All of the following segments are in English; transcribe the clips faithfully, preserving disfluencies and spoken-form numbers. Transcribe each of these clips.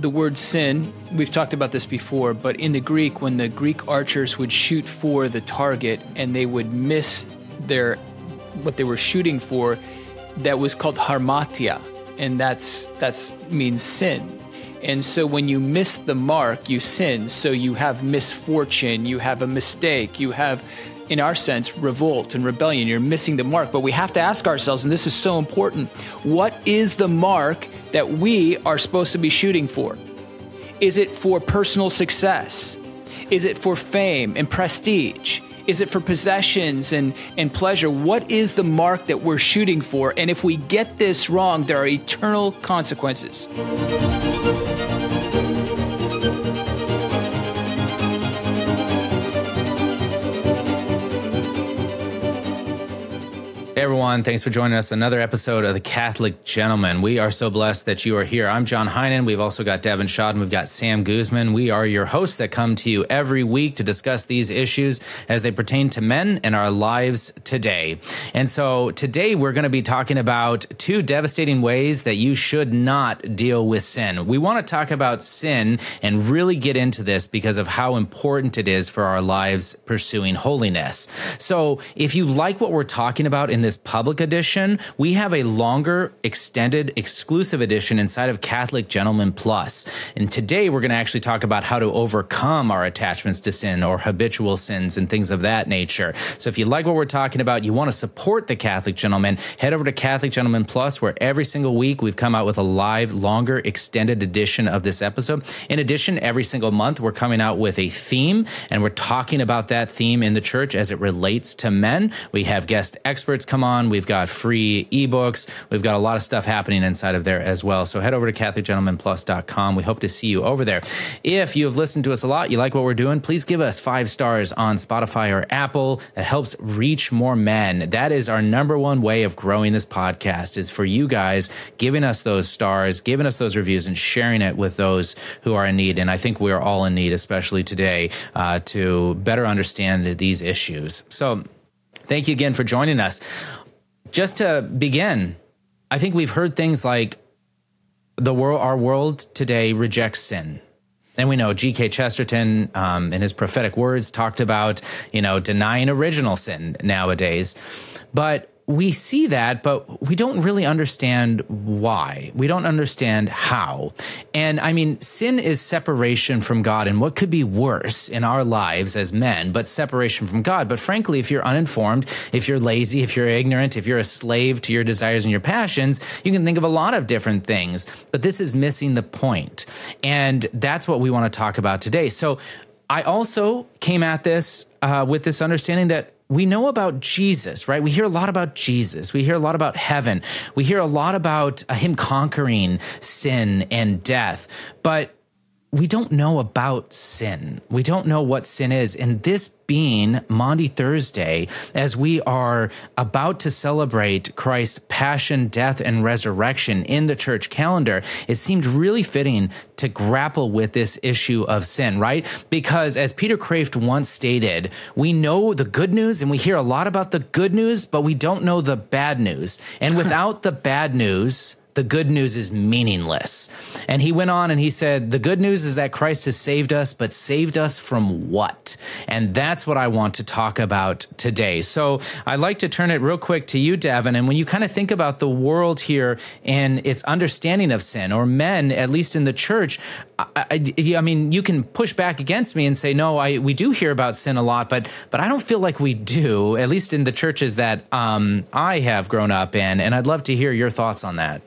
the word sin, we've talked about this before, but in the Greek, when the Greek archers would shoot for the target and they would miss their what they were shooting for, that was called harmatia, and that's that's means sin. And so when you miss the mark, you sin. So you have misfortune, you have a mistake, you have, in our sense, revolt and rebellion. You're missing the mark. But we have to ask ourselves, and this is so important, what is the mark that we are supposed to be shooting for? Is it for personal success? Is it for fame and prestige? Is it for possessions and, and pleasure? What is the mark that we're shooting for? And if we get this wrong, there are eternal consequences. Hey everyone, thanks for joining us. Another episode of The Catholic Gentleman. We are so blessed that you are here. I'm John Heinen. We've also got Devin Shod, and we've got Sam Guzman. We are your hosts that come to you every week to discuss these issues as they pertain to men and our lives today. And so today we're going to be talking about two devastating ways that you should not deal with sin. We want to talk about sin and really get into this because of how important it is for our lives pursuing holiness. So if you like what we're talking about in this public edition, we have a longer, extended, exclusive edition inside of Catholic Gentleman Plus. And today we're going to actually talk about how to overcome our attachments to sin or habitual sins and things of that nature. So if you like what we're talking about, you want to support the Catholic Gentleman, head over to Catholic Gentleman Plus, where every single week we've come out with a live, longer, extended edition of this episode. In addition, every single month we're coming out with a theme, and we're talking about that theme in the church as it relates to men. We have guest experts come on. We've got free ebooks. We've got a lot of stuff happening inside of there as well. So head over to Catholic Gentleman Plus dot com. We hope to see you over there. If you have listened to us a lot, you like what we're doing, please give us five stars on Spotify or Apple. It helps reach more men. That is our number one way of growing this podcast, is for you guys giving us those stars, giving us those reviews, and sharing it with those who are in need. And I think we're all in need, especially today, uh, to better understand these issues. So thank you again for joining us. Just to begin, I think we've heard things like the world, our world today rejects sin. And we know G K Chesterton, um, in his prophetic words, talked about, you know, denying original sin nowadays. But we see that, but we don't really understand why. We don't understand how. And I mean, sin is separation from God, and what could be worse in our lives as men, but separation from God. But frankly, if you're uninformed, if you're lazy, if you're ignorant, if you're a slave to your desires and your passions, you can think of a lot of different things, but this is missing the point. And that's what we want to talk about today. So I also came at this uh, with this understanding that we know about Jesus, right? We hear a lot about Jesus. We hear a lot about heaven. We hear a lot about uh, him conquering sin and death, but we don't know about sin. We don't know what sin is. And this being Maundy Thursday, as we are about to celebrate Christ's passion, death, and resurrection in the church calendar, it seemed really fitting to grapple with this issue of sin, right? Because as Peter Kraft once stated, we know the good news and we hear a lot about the good news, but we don't know the bad news. And without the bad news, the good news is meaningless. And he went on and he said, the good news is that Christ has saved us, but saved us from what? And that's what I want to talk about today. So I'd like to turn it real quick to you, Devin. And when you kind of think about the world here and its understanding of sin, or men, at least in the church, I, I, I mean, you can push back against me and say, no, I, we do hear about sin a lot, but but I don't feel like we do, at least in the churches that um, I have grown up in. And I'd love to hear your thoughts on that.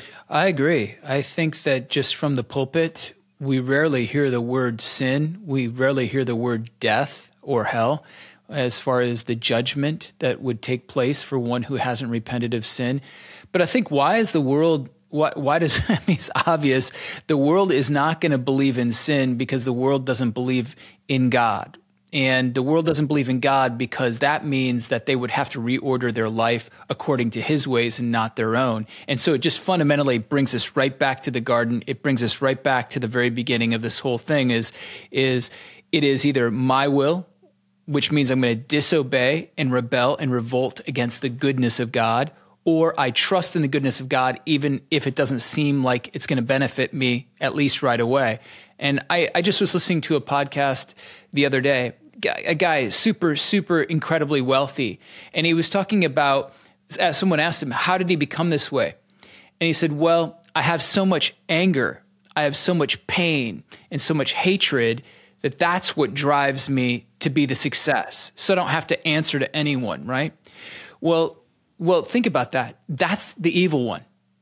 I agree. I think that just from the pulpit, we rarely hear the word sin. We rarely hear the word death or hell as far as the judgment that would take place for one who hasn't repented of sin. But I think why is the world, why, why does, I mean, it's obvious, the world is not going to believe in sin because the world doesn't believe in God. And the world doesn't believe in God because that means that they would have to reorder their life according to his ways and not their own. And so it just fundamentally brings us right back to the garden. It brings us right back to the very beginning of this whole thing is, is it is either my will, which means I'm going to disobey and rebel and revolt against the goodness of God, or I trust in the goodness of God, even if it doesn't seem like it's going to benefit me, at least right away. And I, I just was listening to a podcast the other day, a guy super, super incredibly wealthy. And he was talking about, as someone asked him, how did he become this way? And he said, well, I have so much anger, I have so much pain and so much hatred that that's what drives me to be the success. So I don't have to answer to anyone, right? Well, well, think about that. That's the evil one.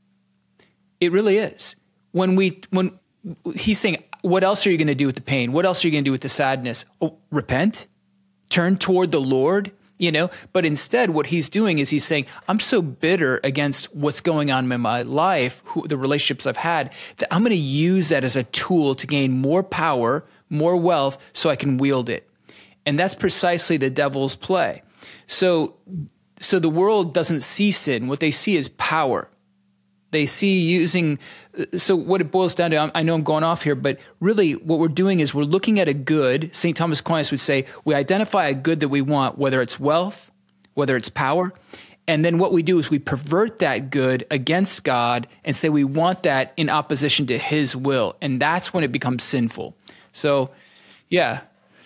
It really is. When we, when he's saying, what else are you going to do with the pain? What else are you going to do with the sadness? Oh, repent, turn toward the Lord, you know? But instead, what he's doing is he's saying, I'm so bitter against what's going on in my life, who, the relationships I've had, that I'm going to use that as a tool to gain more power, more wealth, so I can wield it. And that's precisely the devil's play. So, so the world doesn't see sin. What they see is power. They see using, so what it boils down to, I know I'm going off here, but really what we're doing is we're looking at a good. Saint Thomas Aquinas would say, we identify a good that we want, whether it's wealth, whether it's power. And then what we do is we pervert that good against God and say we want that in opposition to his will. And that's when it becomes sinful. So, yeah.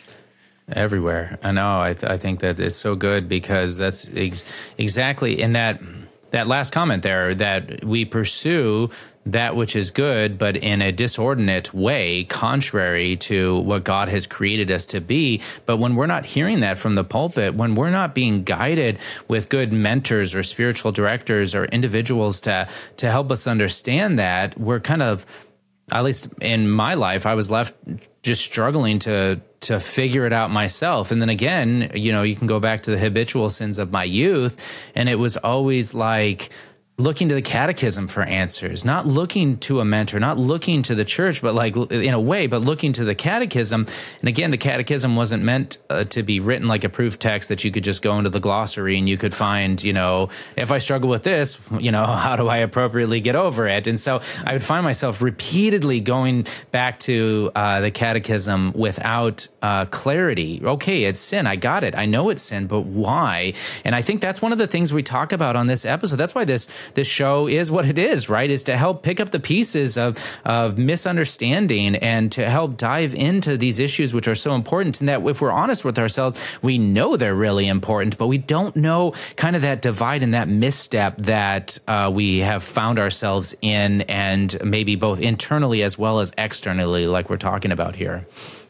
Everywhere. I know. I, th- I think that it's so good because that's ex- exactly in that that last comment there, that we pursue that which is good, but in a disordinate way, contrary to what God has created us to be. But when we're not hearing that from the pulpit, when we're not being guided with good mentors or spiritual directors or individuals to to help us understand that, we're kind of, at least in my life, I was left just struggling to to figure it out myself. And then again, you know, you can go back to the habitual sins of my youth, and it was always like looking to the catechism for answers, not looking to a mentor, not looking to the church, but like in a way, but looking to the catechism. And again, the catechism wasn't meant uh, to be written like a proof text that you could just go into the glossary and you could find, you know, if I struggle with this, you know, how do I appropriately get over it? And so I would find myself repeatedly going back to uh, the catechism without uh, clarity. Okay, it's sin. I got it. I know it's sin, but why? And I think that's one of the things we talk about on this episode. That's why this This show is what it is, right? Is to help pick up the pieces of, of misunderstanding and to help dive into these issues, which are so important. And that if we're honest with ourselves, we know they're really important, but we don't know kind of that divide and that misstep that uh, we have found ourselves in, and maybe both internally as well as externally, like we're talking about here.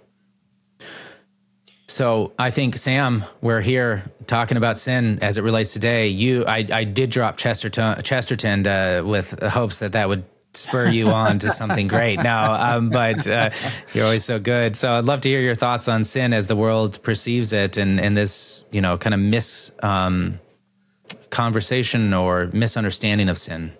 So I think, Sam, we're here talking about sin as it relates today. You, I, I did drop Chesterton, Chesterton uh, with hopes that that would spur you on to something great now, um, but uh, you're always so good. So I'd love to hear your thoughts on sin as the world perceives it, and, and this, you know, kind of mis um, conversation or misunderstanding of sin.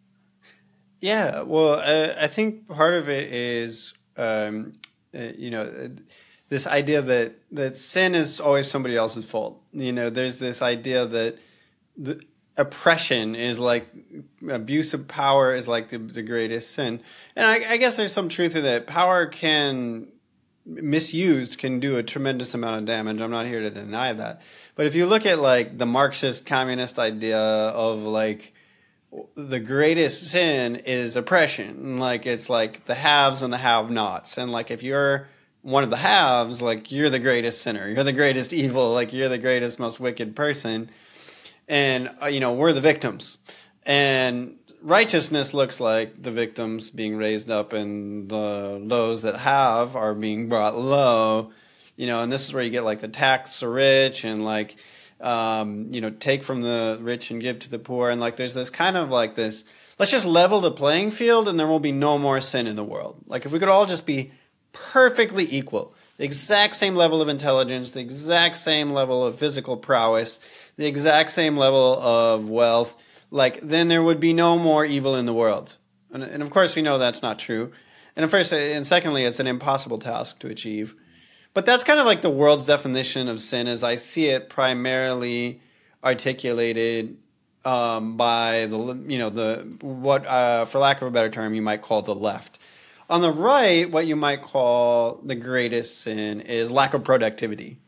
Yeah, well, uh, I think part of it is, um, uh, you know, uh, this idea that, that sin is always somebody else's fault. You know, there's this idea that the oppression is like, abuse of power is like the, the greatest sin. And I, I guess there's some truth to that. Power can, misused, can do a tremendous amount of damage. I'm not here to deny that. But if you look at like the Marxist communist idea of like, the greatest sin is oppression. Like, it's like the haves and the have-nots. And like, if you're one of the haves, like, you're the greatest sinner, you're the greatest evil, like, you're the greatest, most wicked person. And, uh, you know, we're the victims. And righteousness looks like the victims being raised up and the those that have are being brought low, you know, and this is where you get, like, the tax the rich and, like, um, you know, take from the rich and give to the poor. And, like, there's this kind of, like, this, let's just level the playing field and there will be no more sin in the world. Like, if we could all just be perfectly equal, the exact same level of intelligence, the exact same level of physical prowess, the exact same level of wealth, like, then there would be no more evil in the world. And, and of course we know that's not true. And of course, and secondly, it's an impossible task to achieve. But that's kind of like the world's definition of sin, as I see it primarily articulated um, by the, you know, the, what, uh, for lack of a better term, you might call the left. On the right, what you might call the greatest sin is lack of productivity.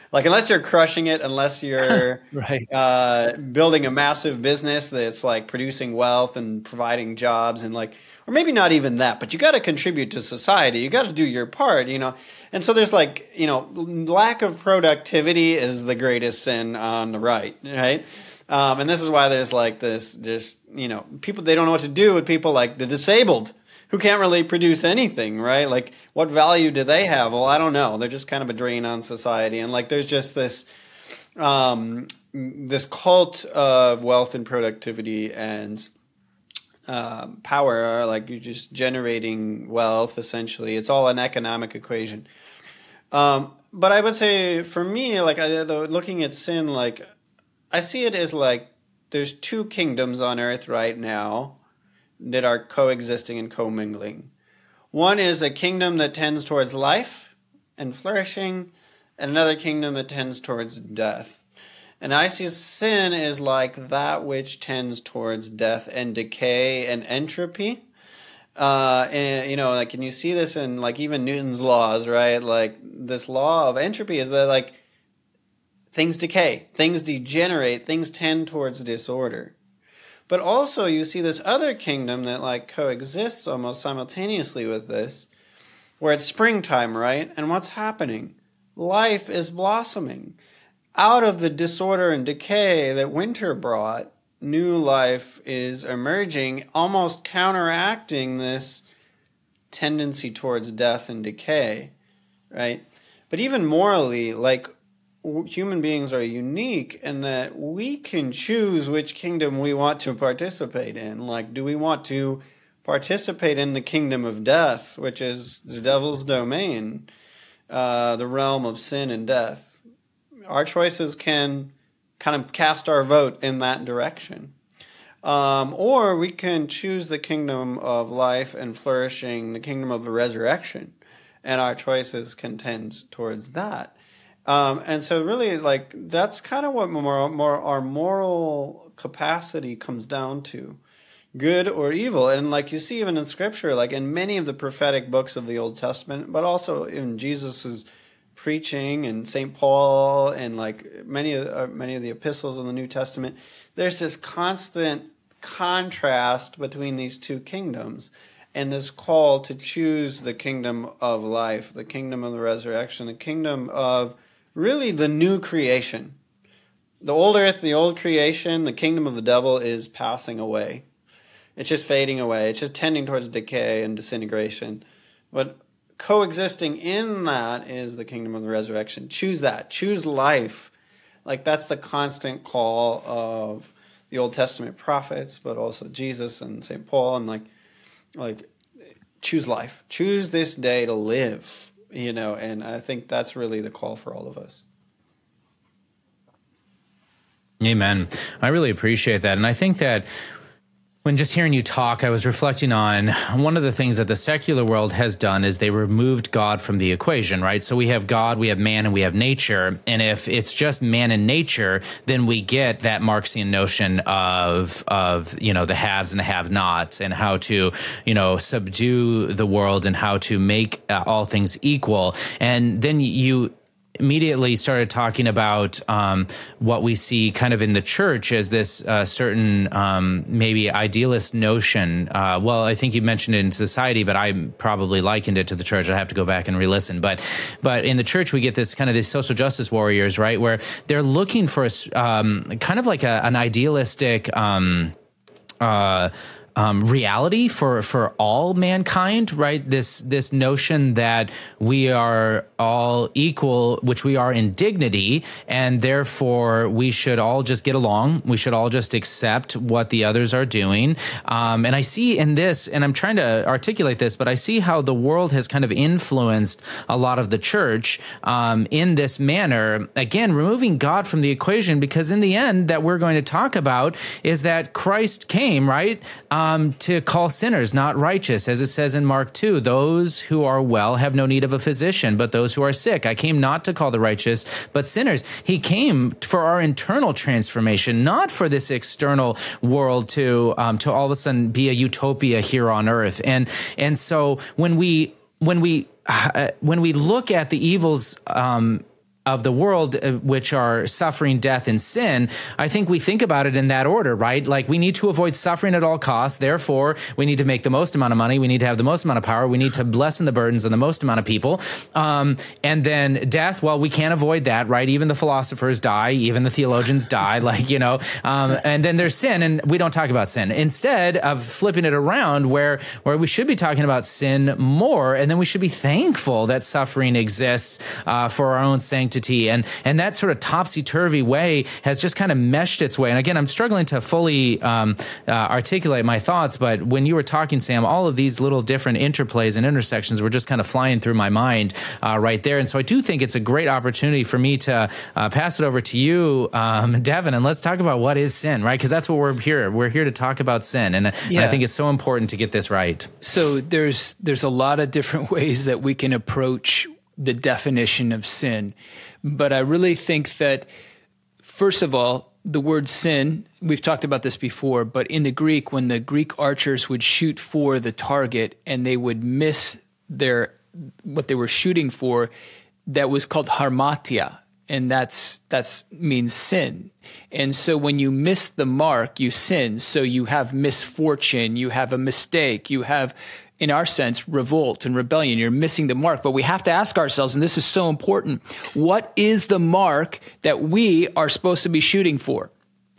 Like, unless you're crushing it, unless you're Right. uh, building a massive business that's like producing wealth and providing jobs and like, or maybe not even that, but you got to contribute to society. You got to do your part, you know? And so there's like, you know, lack of productivity is the greatest sin on the right, right? Um, and this is why there's like this, just, you know, people, they don't know what to do with people like the disabled who can't really produce anything, right? Like, what value do they have? Well, I don't know. They're just kind of a drain on society. And like, there's just this, um, this cult of wealth and productivity and uh, power, like you're just generating wealth, essentially. It's all an economic equation. Um, but I would say for me, like I, looking at sin, like I see it as like there's two kingdoms on earth right now that are coexisting and commingling. One is a kingdom that tends towards life and flourishing, and another kingdom that tends towards death. And I see sin as like that which tends towards death and decay and entropy. Uh, and, you know, like, and you see this in like even Newton's laws, right? Like this law of entropy is that like things decay, things degenerate, things tend towards disorder. But also you see this other kingdom that like coexists almost simultaneously with this, where it's springtime, right? And what's happening? Life is blossoming. Out of the disorder and decay that winter brought, new life is emerging, almost counteracting this tendency towards death and decay, right? But even morally, like, human beings are unique in that we can choose which kingdom we want to participate in. Like, do we want to participate in the kingdom of death, which is the devil's domain, uh, the realm of sin and death? Our choices can kind of cast our vote in that direction. Um, or we can choose the kingdom of life and flourishing, the kingdom of the resurrection, and our choices can tend towards that. Um, and so really, like, that's kind of what more, more our moral capacity comes down to, good or evil. And like you see even in Scripture, like in many of the prophetic books of the Old Testament, but also in Jesus's preaching and Saint Paul and like many of, uh, many of the epistles in the New Testament, there's this constant contrast between these two kingdoms and this call to choose the kingdom of life, the kingdom of the resurrection, the kingdom of really the new creation. The old earth, the old creation, the kingdom of the devil is passing away. It's just fading away. It's just tending towards decay and disintegration. But coexisting in that is the kingdom of the resurrection. Choose that. Choose life. Like that's the constant call of the Old Testament prophets, but also Jesus and Saint Paul. And like, like choose life. Choose this day to live. You know, and I think that's really the call for all of us. Amen. I really appreciate that. And I think that when just hearing you talk, I was reflecting on one of the things that the secular world has done is they removed God from the equation, right? So we have God, we have man, and we have nature. And if it's just man and nature, then we get that Marxian notion of, of you know, the haves and the have-nots and how to, you know, subdue the world and how to make uh, all things equal. And then you immediately started talking about um, what we see kind of in the church as this uh, certain um, maybe idealist notion. Uh, well, I think you mentioned it in society, but I probably likened it to the church. I have to go back and re-listen. But but in the church, we get this kind of these social justice warriors, right, where they're looking for a, um, kind of like a, an idealistic um, uh Um, reality for, for all mankind, right? This this notion that we are all equal, which we are in dignity, and therefore we should all just get along. We should all just accept what the others are doing. Um, and I see in this, and I'm trying to articulate this, but I see how the world has kind of influenced a lot of the church um, in this manner. Again, removing God from the equation, because in the end, that we're going to talk about is that Christ came, right? Um, Um, to call sinners not righteous, as it says in Mark two, those who are well have no need of a physician, but those who are sick. I came not to call the righteous, but sinners. He came for our internal transformation, not for this external world to um, to all of a sudden be a utopia here on earth. And and so when we when we uh, when we look at the evils um, of the world, uh, which are suffering, death, and sin, I think we think about it in that order, right? Like we need to avoid suffering at all costs. Therefore, we need to make the most amount of money. We need to have the most amount of power. We need to lessen the burdens on the most amount of people. Um, and then death, well, we can't avoid that, right? Even the philosophers die. Even the theologians die, like, you know. Um, and then there's sin, and we don't talk about sin. Instead of flipping it around where, where we should be talking about sin more, and then we should be thankful that suffering exists uh, for our own sanctity. And and that sort of topsy-turvy way has just kind of meshed its way. And again, I'm struggling to fully um, uh, articulate my thoughts, but when you were talking, Sam, all of these little different interplays and intersections were just kind of flying through my mind uh, right there. And so I do think it's a great opportunity for me to uh, pass it over to you, um, Devin, and let's talk about what is sin, right? Because that's what we're here. We're here to talk about sin. And, yeah. and I think it's so important to get this right. So there's there's a lot of different ways that we can approach the definition of sin. But I really think that, first of all, the word sin, we've talked about this before, but in the Greek, when the Greek archers would shoot for the target and they would miss their what they were shooting for, that was called harmatia, and that's that's means sin. And so when you miss the mark, you sin. So you have misfortune, you have a mistake, you have, in our sense, revolt and rebellion. You're missing the mark. But we have to ask ourselves, and this is so important, what is the mark that we are supposed to be shooting for?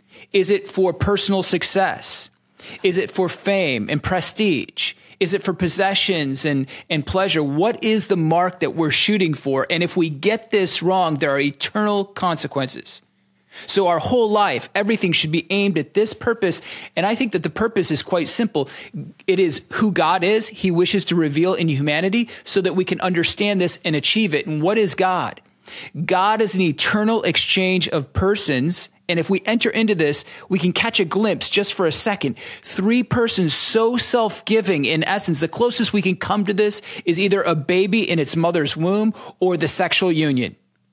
Is it for personal success? Is it for fame and prestige? Is it for possessions and, and pleasure? What is the mark that we're shooting for? And if we get this wrong, there are eternal consequences. So our whole life, everything should be aimed at this purpose. And I think that the purpose is quite simple. It is who God is. He wishes to reveal in humanity so that we can understand this and achieve it. And what is God? God is an eternal exchange of persons. And if we enter into this, we can catch a glimpse just for a second. Three persons so self-giving, in essence, the closest we can come to this is either a baby in its mother's womb or the sexual union.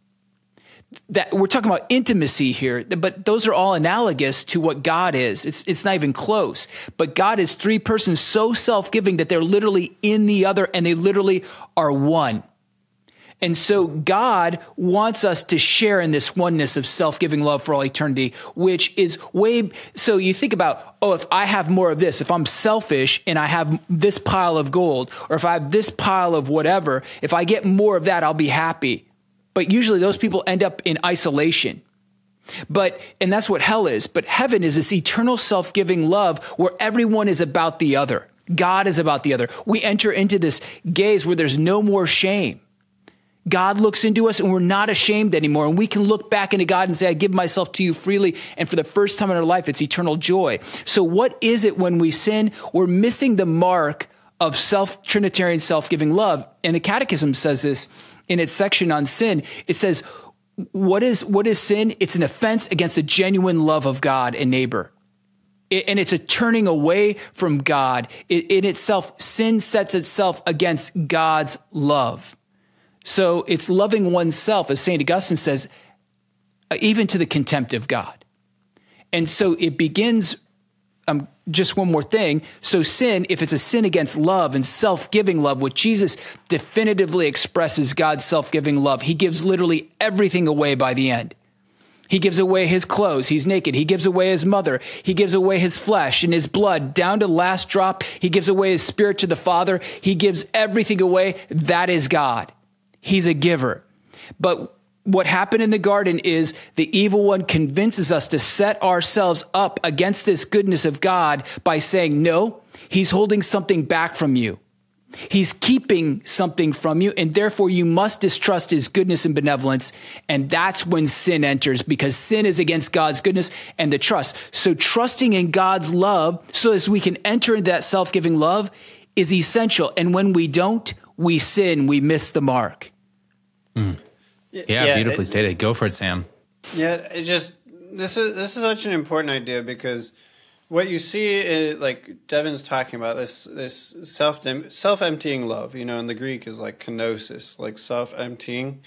That we're talking about intimacy here, but those are all analogous to what God is. It's it's not even close. But God is three persons so self-giving that they're literally in the other and they literally are one. And so God wants us to share in this oneness of self-giving love for all eternity, which is way, so you think about, oh, if I have more of this, if I'm selfish and I have this pile of gold, or if I have this pile of whatever, if I get more of that, I'll be happy. But usually those people end up in isolation. But, and that's what hell is. But heaven is this eternal self-giving love where everyone is about the other. God is about the other. We enter into this gaze where there's no more shame. God looks into us and we're not ashamed anymore. And we can look back into God and say, I give myself to you freely. And for the first time in our life, it's eternal joy. So what is it when we sin? We're missing the mark of self-Trinitarian self-giving love. And the Catechism says this in its section on sin. It says, what is, what is sin? It's an offense against the genuine love of God and neighbor. It, and it's a turning away from God. It, in itself, sin sets itself against God's love. So it's loving oneself, as Saint Augustine says, even to the contempt of God. And so it begins, um, just one more thing. So sin, if it's a sin against love and self-giving love, which Jesus definitively expresses God's self-giving love, he gives literally everything away by the end. He gives away his clothes. He's naked. He gives away his mother. He gives away his flesh and his blood down to last drop. He gives away his spirit to the Father. He gives everything away. That is God. He's a giver. But what happened in the garden is the evil one convinces us to set ourselves up against this goodness of God by saying, no, he's holding something back from you. He's keeping something from you, and therefore you must distrust his goodness and benevolence. And that's when sin enters, because sin is against God's goodness and the trust. So trusting in God's love so as we can enter into that self-giving love is essential. And when we don't, we sin, we miss the mark. Mm. Yeah, yeah, beautifully it, stated. Go for it, Sam. Yeah, it just this is this is such an important idea because what you see is, like Devin's talking about, this this self self emptying love. You know, in the Greek is like kenosis, like self emptying,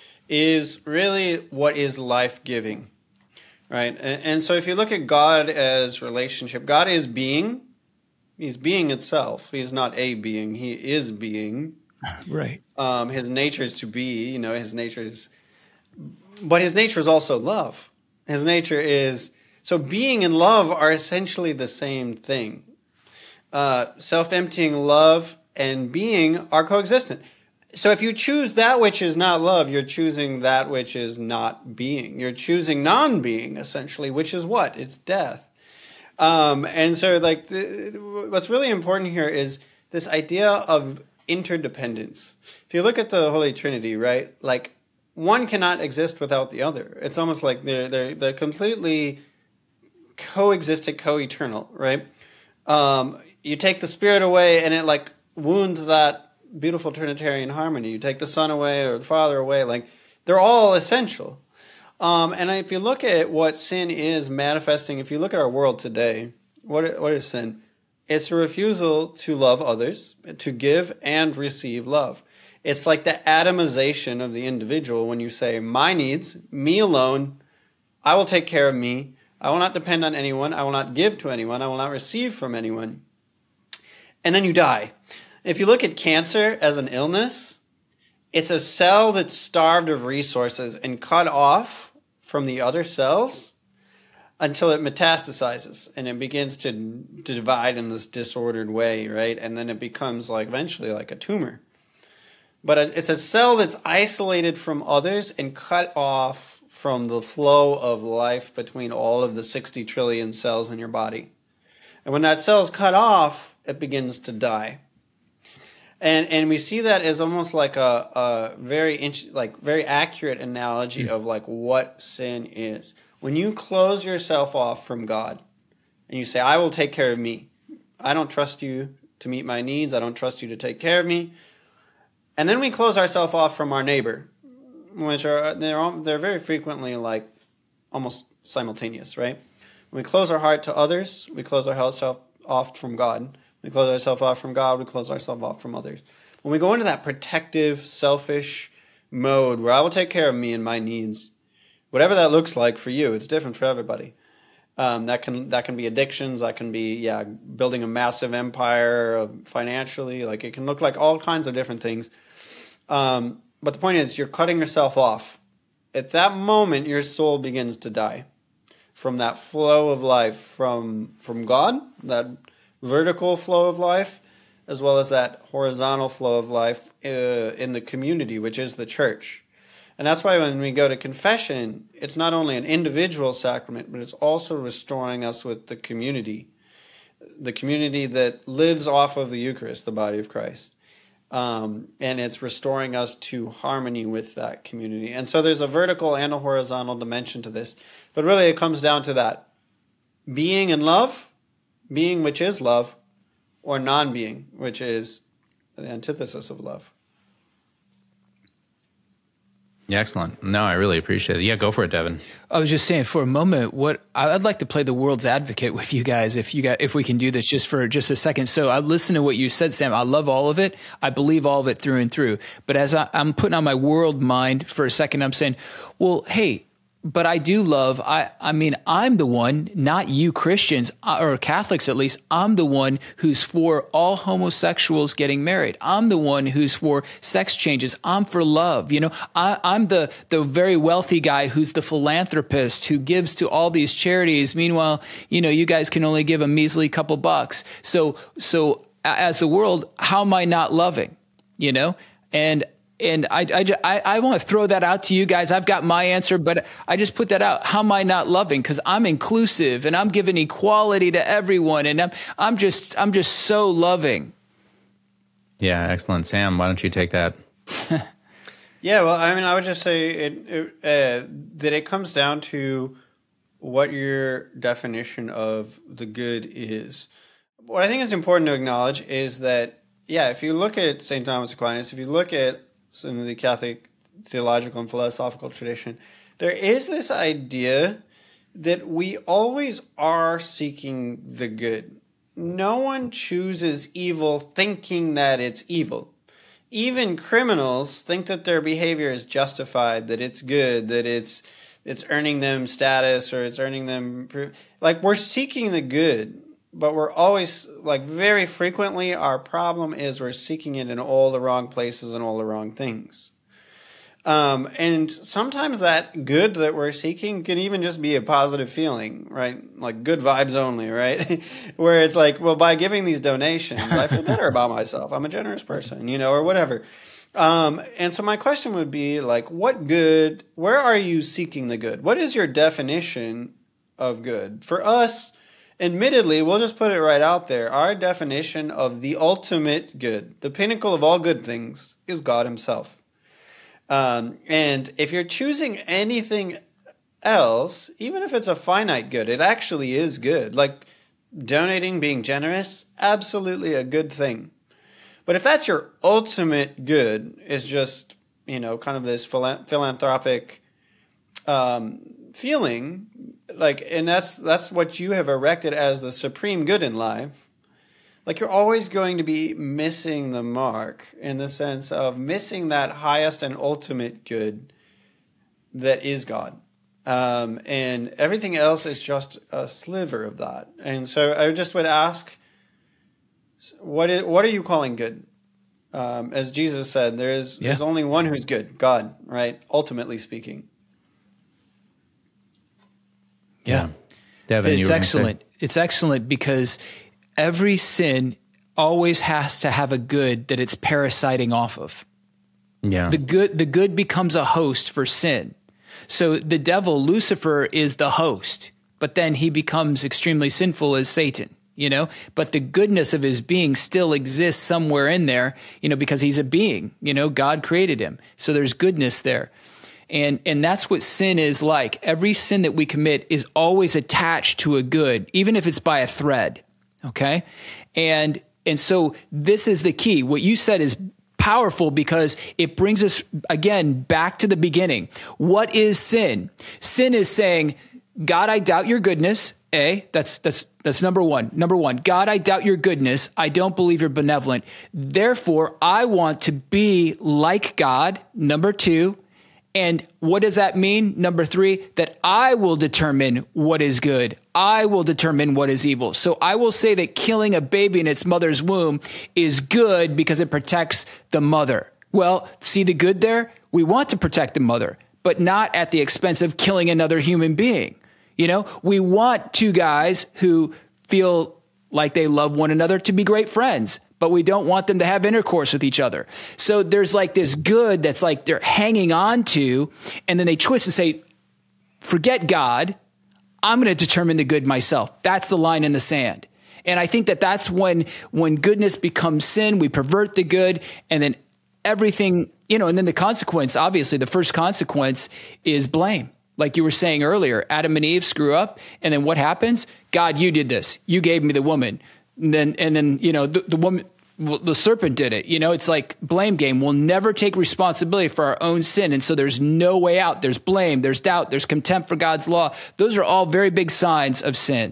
is really what is life giving, right? And, and so if you look at God as relationship, God is being. He's being itself. He's not a being. He is being. Right. Um, his nature is to be, you know, his nature is but his nature is also love. His nature is, so being and love are essentially the same thing. Uh, self-emptying love and being are coexistent. So if you choose that which is not love, you're choosing that which is not being. You're choosing non-being, essentially, which is what? It's death. Um, and so like the, what's really important here is this idea of interdependence. If you look at the Holy Trinity, right, like one cannot exist without the other. It's almost like they're, they're, they're completely coexistent, co-eternal, right? Um, you take the Spirit away and it like wounds that beautiful Trinitarian harmony. You take the Son away or the Father away, like they're all essential. Um, and if you look at what sin is manifesting, if you look at our world today, what what is sin? It's a refusal to love others, to give and receive love. It's like the atomization of the individual when you say, my needs, me alone, I will take care of me. I will not depend on anyone. I will not give to anyone. I will not receive from anyone. And then you die. If you look at cancer as an illness, it's a cell that's starved of resources and cut off from the other cells until it metastasizes and it begins to, to divide in this disordered way, right? And then it becomes like eventually like a tumor. But it's a cell that's isolated from others and cut off from the flow of life between all of the sixty trillion cells in your body. And when that cell is cut off, it begins to die. And and we see that as almost like a, a very int- like very accurate analogy of like what sin is. When you close yourself off from God and you say, I will take care of me. I don't trust you to meet my needs. I don't trust you to take care of me. And then we close ourselves off from our neighbor, which are they're they're very frequently like almost simultaneous, right? When we close our heart to others, we close ourselves off from God. We close ourselves off from God. We close ourselves off from others. When we go into that protective, selfish mode where I will take care of me and my needs, whatever that looks like for you, it's different for everybody. Um, that can that can be addictions. That can be yeah, building a massive empire uh, financially. Like it can look like all kinds of different things. Um, but the point is, you're cutting yourself off. At that moment, your soul begins to die from that flow of life from from God, that vertical flow of life, as well as that horizontal flow of life uh, in the community, which is the church. And that's why when we go to confession, it's not only an individual sacrament, but it's also restoring us with the community, the community that lives off of the Eucharist, the body of Christ. Um, and it's restoring us to harmony with that community. And so there's a vertical and a horizontal dimension to this. But really it comes down to that. Being in love, being which is love, or non-being, which is the antithesis of love. Yeah, excellent. No, I really appreciate it. Yeah, go for it, Devin. I was just saying for a moment, what I'd like to play the world's advocate with you guys, if you got, if we can do this just for just a second. So I listened to what you said, Sam. I love all of it. I believe all of it through and through. But as I, I'm putting on my world mind for a second, I'm saying, well, hey, but I do love, I, I mean, I'm the one, not you Christians or Catholics at least, I'm the one who's for all homosexuals getting married. I'm the one who's for sex changes. I'm for love. You know, I, I'm the, the very wealthy guy who's the philanthropist who gives to all these charities. Meanwhile, you know, you guys can only give a measly couple bucks. So, so as the world, how am I not loving, you know? And And I, I, I want to throw that out to you guys. I've got my answer, but I just put that out. How am I not loving? Because I'm inclusive and I'm giving equality to everyone, and I'm I'm just I'm just so loving. Yeah, excellent, Sam. Why don't you take that? Yeah, well, I mean, I would just say it, it, uh, that it comes down to what your definition of the good is. What I think is important to acknowledge is that, yeah, if you look at Saint Thomas Aquinas, if you look at some of the Catholic theological and philosophical tradition, there is this idea that we always are seeking the good. No one chooses evil thinking that it's evil. Even criminals think that their behavior is justified, that it's good, that it's it's earning them status or it's earning them... Like, we're seeking the good, but we're always, like, very frequently, our problem is we're seeking it in all the wrong places and all the wrong things. Um, and sometimes that good that we're seeking can even just be a positive feeling, right? Like good vibes only, right? Where it's like, well, by giving these donations, I feel better about myself. I'm a generous person, you know, or whatever. Um, and so my question would be like, what good, where are you seeking the good? What is your definition of good? For us, admittedly, we'll just put it right out there. Our definition of the ultimate good, the pinnacle of all good things, is God himself. Um, and if you're choosing anything else, even if it's a finite good, it actually is good. Like donating, being generous, absolutely a good thing. But if that's your ultimate good, is just, you know, kind of this philanthropic um, feeling, like, and that's that's what you have erected as the supreme good in life, like you're always going to be missing the mark in the sense of missing that highest and ultimate good that is God. Um, and everything else is just a sliver of that. And so I just would ask, what is, what are you calling good? Um, as Jesus said, there is yeah. there's only one who's good, God, right? Ultimately speaking. Yeah. Devin, it's excellent. It's excellent because every sin always has to have a good that it's parasiting off of. Yeah. The good, the good becomes a host for sin. So the devil, Lucifer, is the host, but then he becomes extremely sinful as Satan, you know, but the goodness of his being still exists somewhere in there, you know, because he's a being, you know, God created him. So there's goodness there. And and that's what sin is like. Every sin that we commit is always attached to a good, even if it's by a thread. Okay. And, and so this is the key. What you said is powerful because it brings us again back to the beginning. What is sin? Sin is saying, God, I doubt your goodness. A, that's, that's, that's number one. Number one, God, I doubt your goodness. I don't believe you're benevolent. Therefore, I want to be like God. Number two. And what does that mean? Number three, that I will determine what is good. I will determine what is evil. So I will say that killing a baby in its mother's womb is good because it protects the mother. Well, see the good there? We want to protect the mother, but not at the expense of killing another human being. You know, we want two guys who feel like they love one another to be great friends, but we don't want them to have intercourse with each other. So there's like this good that's like they're hanging on to, and then they twist and say, forget God, I'm going to determine the good myself. That's the line in the sand. And I think that that's when, when goodness becomes sin, we pervert the good, and then everything, you know, and then the consequence, obviously the first consequence is blame. Like you were saying earlier, Adam and Eve screw up, and then what happens? God, you did this. You gave me the woman. And then, and then, you know, the, the woman, the serpent did it. You know, it's like blame game. We'll never take responsibility for our own sin. And so there's no way out. There's blame, there's doubt, there's contempt for God's law. Those are all very big signs of sin.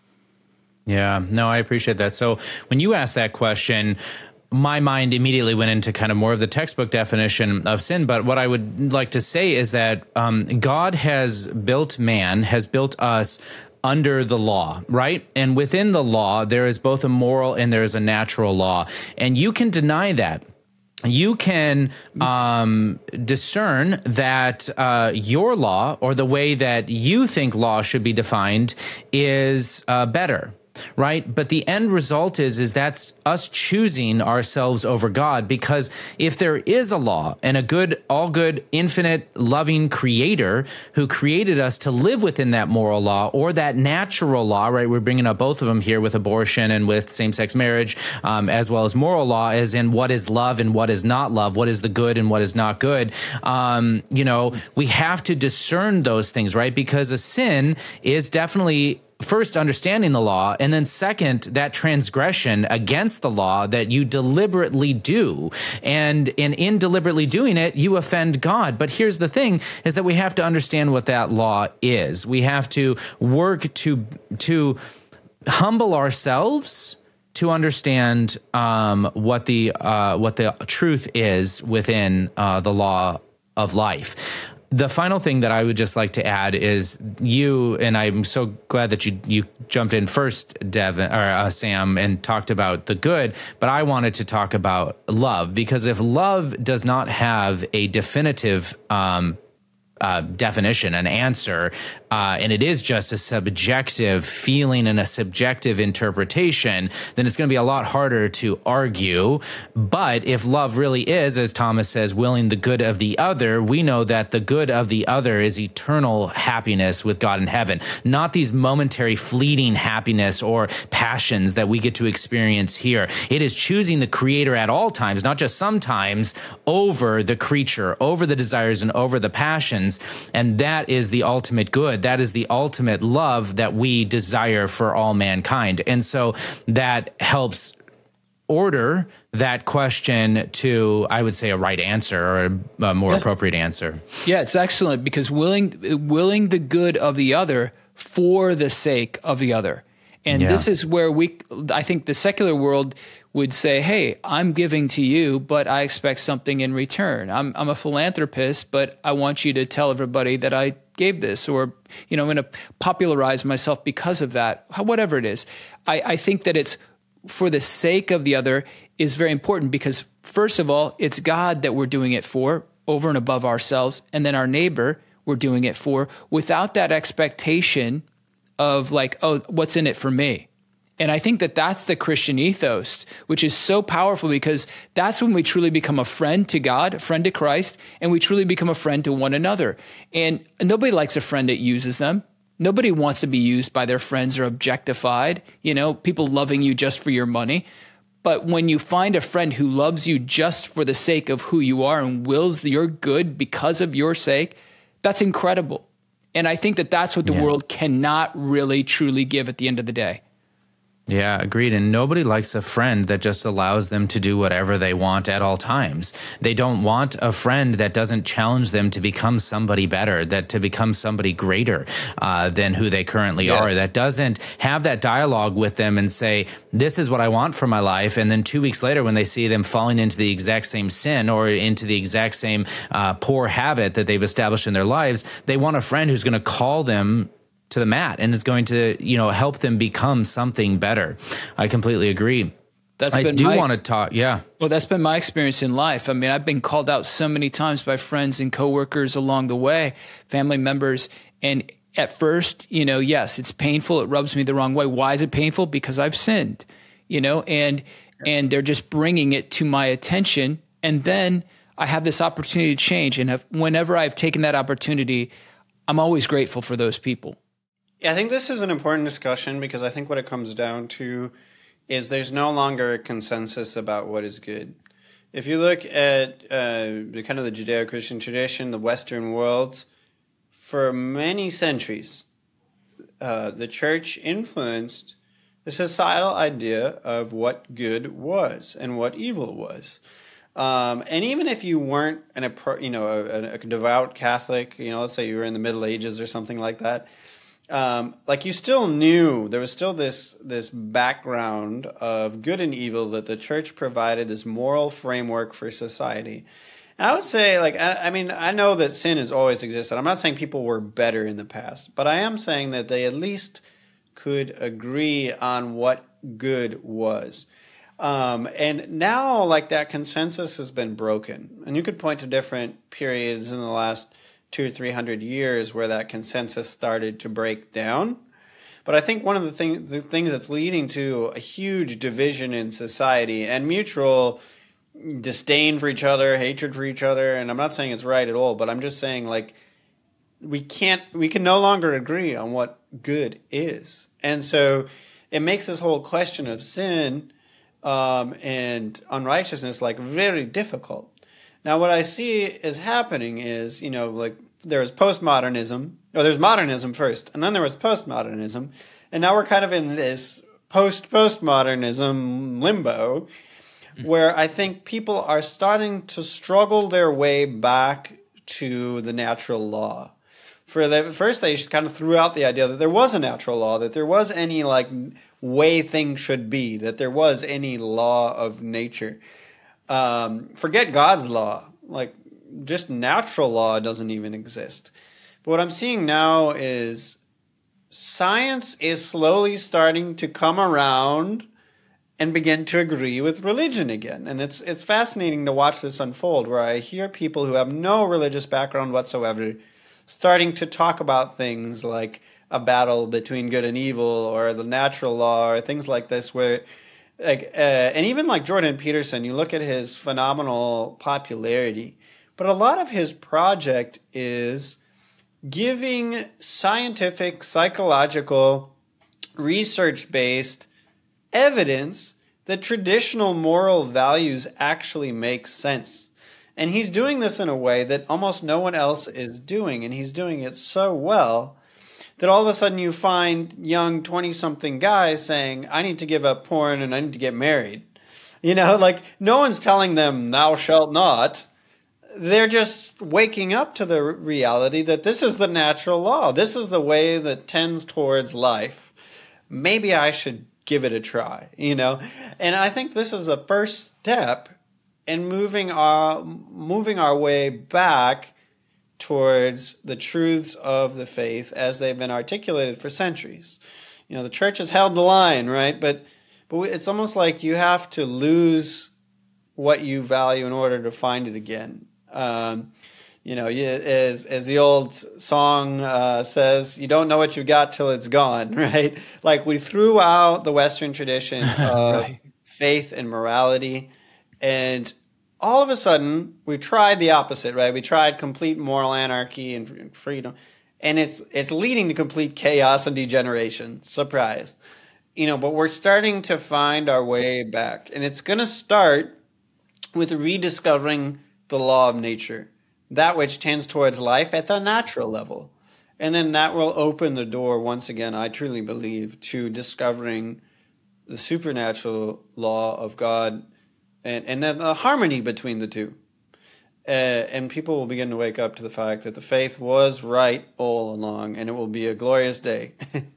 Yeah, no, I appreciate that. So when you asked that question, my mind immediately went into kind of more of the textbook definition of sin. But what I would like to say is that um, God has built man, has built us under the law, right? And within the law, there is both a moral and there is a natural law. And you can deny that. You can um, discern that uh, your law or the way that you think law should be defined is uh, better. Right. But the end result is, is that's us choosing ourselves over God, because if there is a law and a good, all good, infinite, loving creator who created us to live within that moral law or that natural law, right? We're bringing up both of them here with abortion and with same-sex marriage, um, as well as moral law, as in what is love and what is not love, what is the good and what is not good. Um, you know, we have to discern those things, right? Because a sin is definitely first, understanding the law, and then second, that transgression against the law that you deliberately do. And, and in deliberately doing it, you offend God. But here's the thing, is that we have to understand what that law is. We have to work to, to humble ourselves to understand um, what the uh, what the truth is within uh, the law of life. The final thing that I would just like to add is you, and I'm so glad that you you jumped in first, Devin or uh, Sam, and talked about the good. But I wanted to talk about love, because if love does not have a definitive um, Uh, definition, an answer, uh, and it is just a subjective feeling and a subjective interpretation, then it's going to be a lot harder to argue. But if love really is, as Thomas says, willing the good of the other, we know that the good of the other is eternal happiness with God in heaven, not these momentary fleeting happiness or passions that we get to experience here. It is choosing the Creator at all times, not just sometimes, over the creature, over the desires and over the passions. And that is the ultimate good. That is the ultimate love that we desire for all mankind. And so that helps order that question to, I would say, a right answer, or a, a more yeah. appropriate answer. Yeah, it's excellent, because willing willing the good of the other for the sake of the other. And yeah. this is where we, I think the secular world would say, hey, I'm giving to you, but I expect something in return. I'm I'm a philanthropist, but I want you to tell everybody that I gave this, or, you know, I'm going to popularize myself because of that, whatever it is. I, I think that it's for the sake of the other is very important, because first of all, it's God that we're doing it for, over and above ourselves, and then our neighbor we're doing it for, without that expectation of like, oh, what's in it for me? And I think that that's the Christian ethos, which is so powerful, because that's when we truly become a friend to God, a friend to Christ, and we truly become a friend to one another. And nobody likes a friend that uses them. Nobody wants to be used by their friends or objectified, you know, people loving you just for your money. But when you find a friend who loves you just for the sake of who you are and wills your good because of your sake, that's incredible. And I think that that's what the yeah. world cannot really truly give at the end of the day. Yeah, agreed. And nobody likes a friend that just allows them to do whatever they want at all times. They don't want a friend that doesn't challenge them to become somebody better, that to become somebody greater uh, than who they currently yes. are, that doesn't have that dialogue with them and say, this is what I want for my life. And then two weeks later, when they see them falling into the exact same sin or into the exact same uh, poor habit that they've established in their lives, they want a friend who's going to call them to the mat and is going to, you know, help them become something better. I completely agree. That's I been do my, want to talk. Yeah. Well, that's been my experience in life. I mean, I've been called out so many times by friends and coworkers along the way, family members. And at first, you know, yes, it's painful. It rubs me the wrong way. Why is it painful? Because I've sinned, you know, and, and they're just bringing it to my attention. And then I have this opportunity to change. And if, whenever I've taken that opportunity, I'm always grateful for those people. Yeah, I think this is an important discussion, because I think what it comes down to is there's no longer a consensus about what is good. If you look at uh, the kind of the Judeo-Christian tradition, the Western world, for many centuries, uh, the church influenced the societal idea of what good was and what evil was. Um, and even if you weren't an, you know, a, a devout Catholic, you know, let's say you were in the Middle Ages or something like that, Um, like you still knew there was still this this background of good and evil that the church provided, this moral framework for society. And I would say, like, I, I mean, I know that sin has always existed. I'm not saying people were better in the past, but I am saying that they at least could agree on what good was. Um, and now, like, that consensus has been broken. And you could point to different periods in the last two or three hundred years where that consensus started to break down. But I think one of the, thing, the things that's leading to a huge division in society and mutual disdain for each other, hatred for each other, and I'm not saying it's right at all, but I'm just saying, like, we can't, we can no longer agree on what good is. And so it makes this whole question of sin um, and unrighteousness, like, very difficult. Now, what I see is happening is, you know, like, there was postmodernism, or there's modernism first, and then there was postmodernism, and now we're kind of in this post-postmodernism limbo, where I think people are starting to struggle their way back to the natural law. For the first, they just kind of threw out the idea that there was a natural law, that there was any, like, way things should be, that there was any law of nature. Um, forget God's law. Like, just natural law doesn't even exist. But what I'm seeing now is science is slowly starting to come around and begin to agree with religion again. And it's it's fascinating to watch this unfold, where I hear people who have no religious background whatsoever starting to talk about things like a battle between good and evil, or the natural law, or things like this, where like uh, and even like Jordan Peterson, you look at his phenomenal popularity, but a lot of his project is giving scientific, psychological, research-based evidence that traditional moral values actually make sense. And he's doing this in a way that almost no one else is doing, and he's doing it so well that all of a sudden you find young twenty-something guys saying, I need to give up porn and I need to get married. You know, like, no one's telling them, thou shalt not. They're just waking up to the reality that this is the natural law. This is the way that tends towards life. Maybe I should give it a try, you know? And I think this is the first step in moving our, moving our way back towards the truths of the faith as they've been articulated for centuries. You know, the church has held the line, right? But, but it's almost like you have to lose what you value in order to find it again. Um, you know, you, as as the old song uh, says, you don't know what you got till it's gone, right? Like, we threw out the Western tradition of right. faith and morality, and all of a sudden we tried the opposite, right? We tried complete moral anarchy and, and freedom, and it's it's leading to complete chaos and degeneration. Surprise, you know. But we're starting to find our way back, and it's going to start with rediscovering the law of nature, that which tends towards life at the natural level. And then that will open the door, once again, I truly believe, to discovering the supernatural law of God, and, and then the harmony between the two. Uh, and people will begin to wake up to the fact that the faith was right all along, and it will be a glorious day.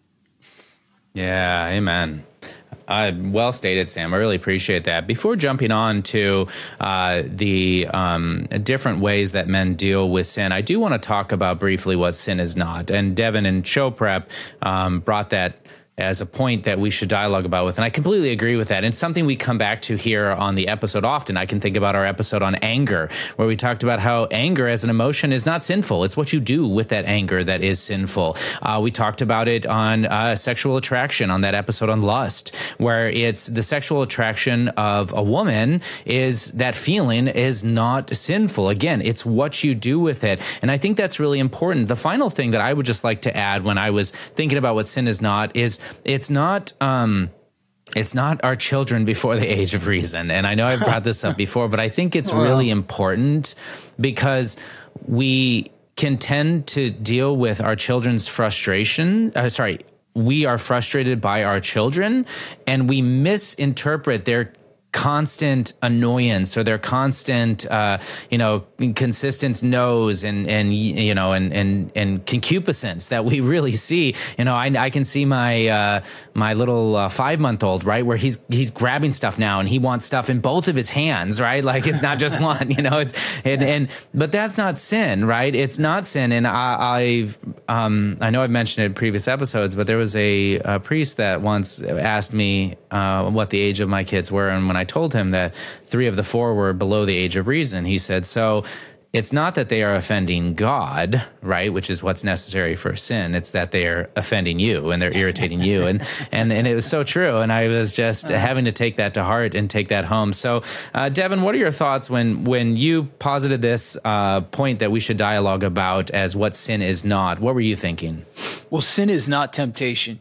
Yeah, amen. Uh, well stated, Sam. I really appreciate that. Before jumping on to uh, the um, different ways that men deal with sin, I do want to talk about briefly what sin is not. And Devin in show prep um, brought that as a point that we should dialogue about with. And I completely agree with that. It's something we come back to here on the episode often. I can think about our episode on anger, where we talked about how anger as an emotion is not sinful. It's what you do with that anger that is sinful. Uh, we talked about it on uh, sexual attraction on that episode on lust, where it's the sexual attraction of a woman is that feeling is not sinful. Again, it's what you do with it. And I think that's really important. The final thing that I would just like to add when I was thinking about what sin is not is it's not um, it's not our children before the age of reason. And I know I've brought this up before, but I think it's really important because we can tend to deal with our children's frustration. Uh, sorry, we are frustrated by our children, and we misinterpret their constant annoyance or their constant, uh, you know, consistent no's and, and, you know, and, and, and concupiscence that we really see. You know, I, I can see my, uh, my little uh, five month old, right, where he's, he's grabbing stuff now and he wants stuff in both of his hands, right? Like, it's not just one, you know, it's, and, and, but that's not sin, right? It's not sin. And I, I've, um, I know I've mentioned it in previous episodes, but there was a, a priest that once asked me, uh, what the age of my kids were. And when I I told him that three of the four were below the age of reason, he said, so it's not that they are offending God, right, which is what's necessary for sin. It's that they are offending you and they're irritating you. And, and, and it was so true. And I was just uh-huh. having to take that to heart and take that home. So, uh, Devin, what are your thoughts when, when you posited this uh, point that we should dialogue about as what sin is not? What were you thinking? Well, sin is not temptation.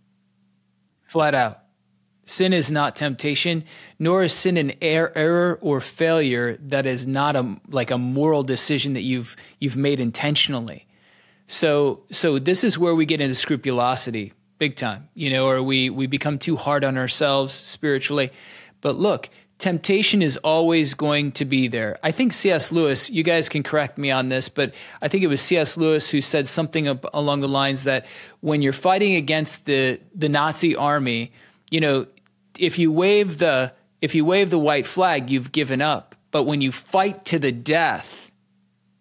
Flat out. Sin is not temptation, nor is sin an er- error or failure that is not a like a moral decision that you've you've made intentionally. So so this is where we get into scrupulosity, big time, you know, or we we become too hard on ourselves spiritually. But look, temptation is always going to be there. I think C S Lewis, you guys can correct me on this, but I think it was C S Lewis who said something up along the lines that when you're fighting against the the Nazi army, you know, if you wave the if you wave the white flag, you've given up. But when you fight to the death,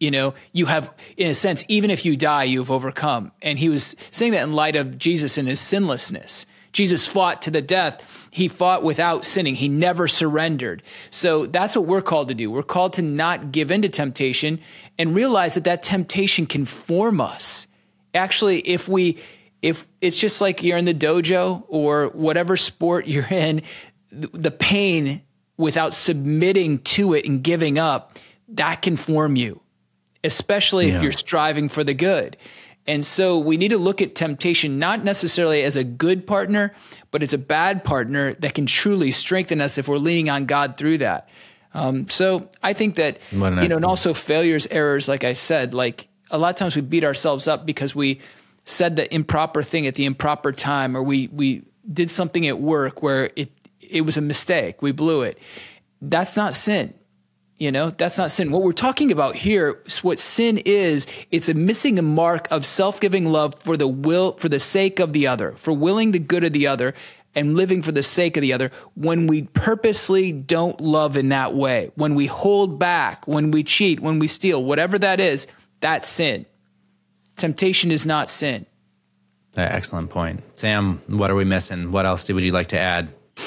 You know, you have, in a sense, even if you die, you've overcome. And he was saying that in light of Jesus and his sinlessness. Jesus fought to the death. He fought without sinning. He never surrendered. So that's what we're called to do. We're called to not give in to temptation and realize that that temptation can form us. Actually, if we, if it's just like you're in the dojo or whatever sport you're in, the pain without submitting to it and giving up, that can form you, especially yeah. if you're striving for the good. And so we need to look at temptation not necessarily as a good partner, but it's a bad partner that can truly strengthen us if we're leaning on God through that. Um, so I think that, you know, and also failures, errors, like I said, like a lot of times we beat ourselves up because we said the improper thing at the improper time, or we we did something at work where it it was a mistake. We blew it. That's not sin. You know, that's not sin. What we're talking about here is what sin is. It's a missing a mark of self-giving love for the will, for the sake of the other, for willing the good of the other and living for the sake of the other. When we purposely don't love in that way, when we hold back, when we cheat, when we steal, whatever that is, that's sin. Temptation is not sin. Excellent point. Sam, what are we missing? What else would you like to add?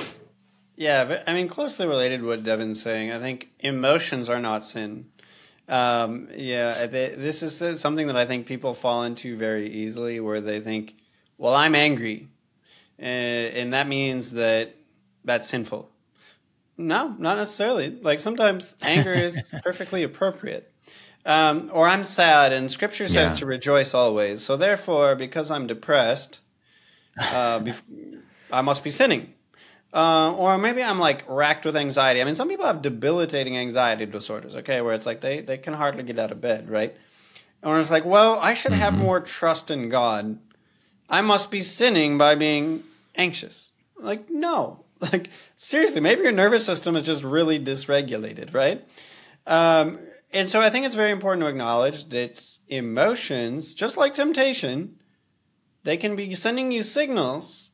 Yeah, but I mean, closely related to what Devin's saying, I think emotions are not sin. Um, yeah, they, this is something that I think people fall into very easily, where they think, well, I'm angry, and, and that means that that's sinful. No, not necessarily. Like, sometimes anger is perfectly appropriate. Um, or I'm sad, and Scripture says yeah. to rejoice always. So therefore, because I'm depressed, uh, bef- I must be sinning. Uh, or maybe I'm like racked with anxiety. I mean, some people have debilitating anxiety disorders, okay, where it's like they, they can hardly get out of bed, right? Or it's like, well, I should have mm-hmm. more trust in God. I must be sinning by being anxious. Like, no. Like, seriously, maybe your nervous system is just really dysregulated, right? Um, and so I think it's very important to acknowledge that emotions, just like temptation, they can be sending you signals.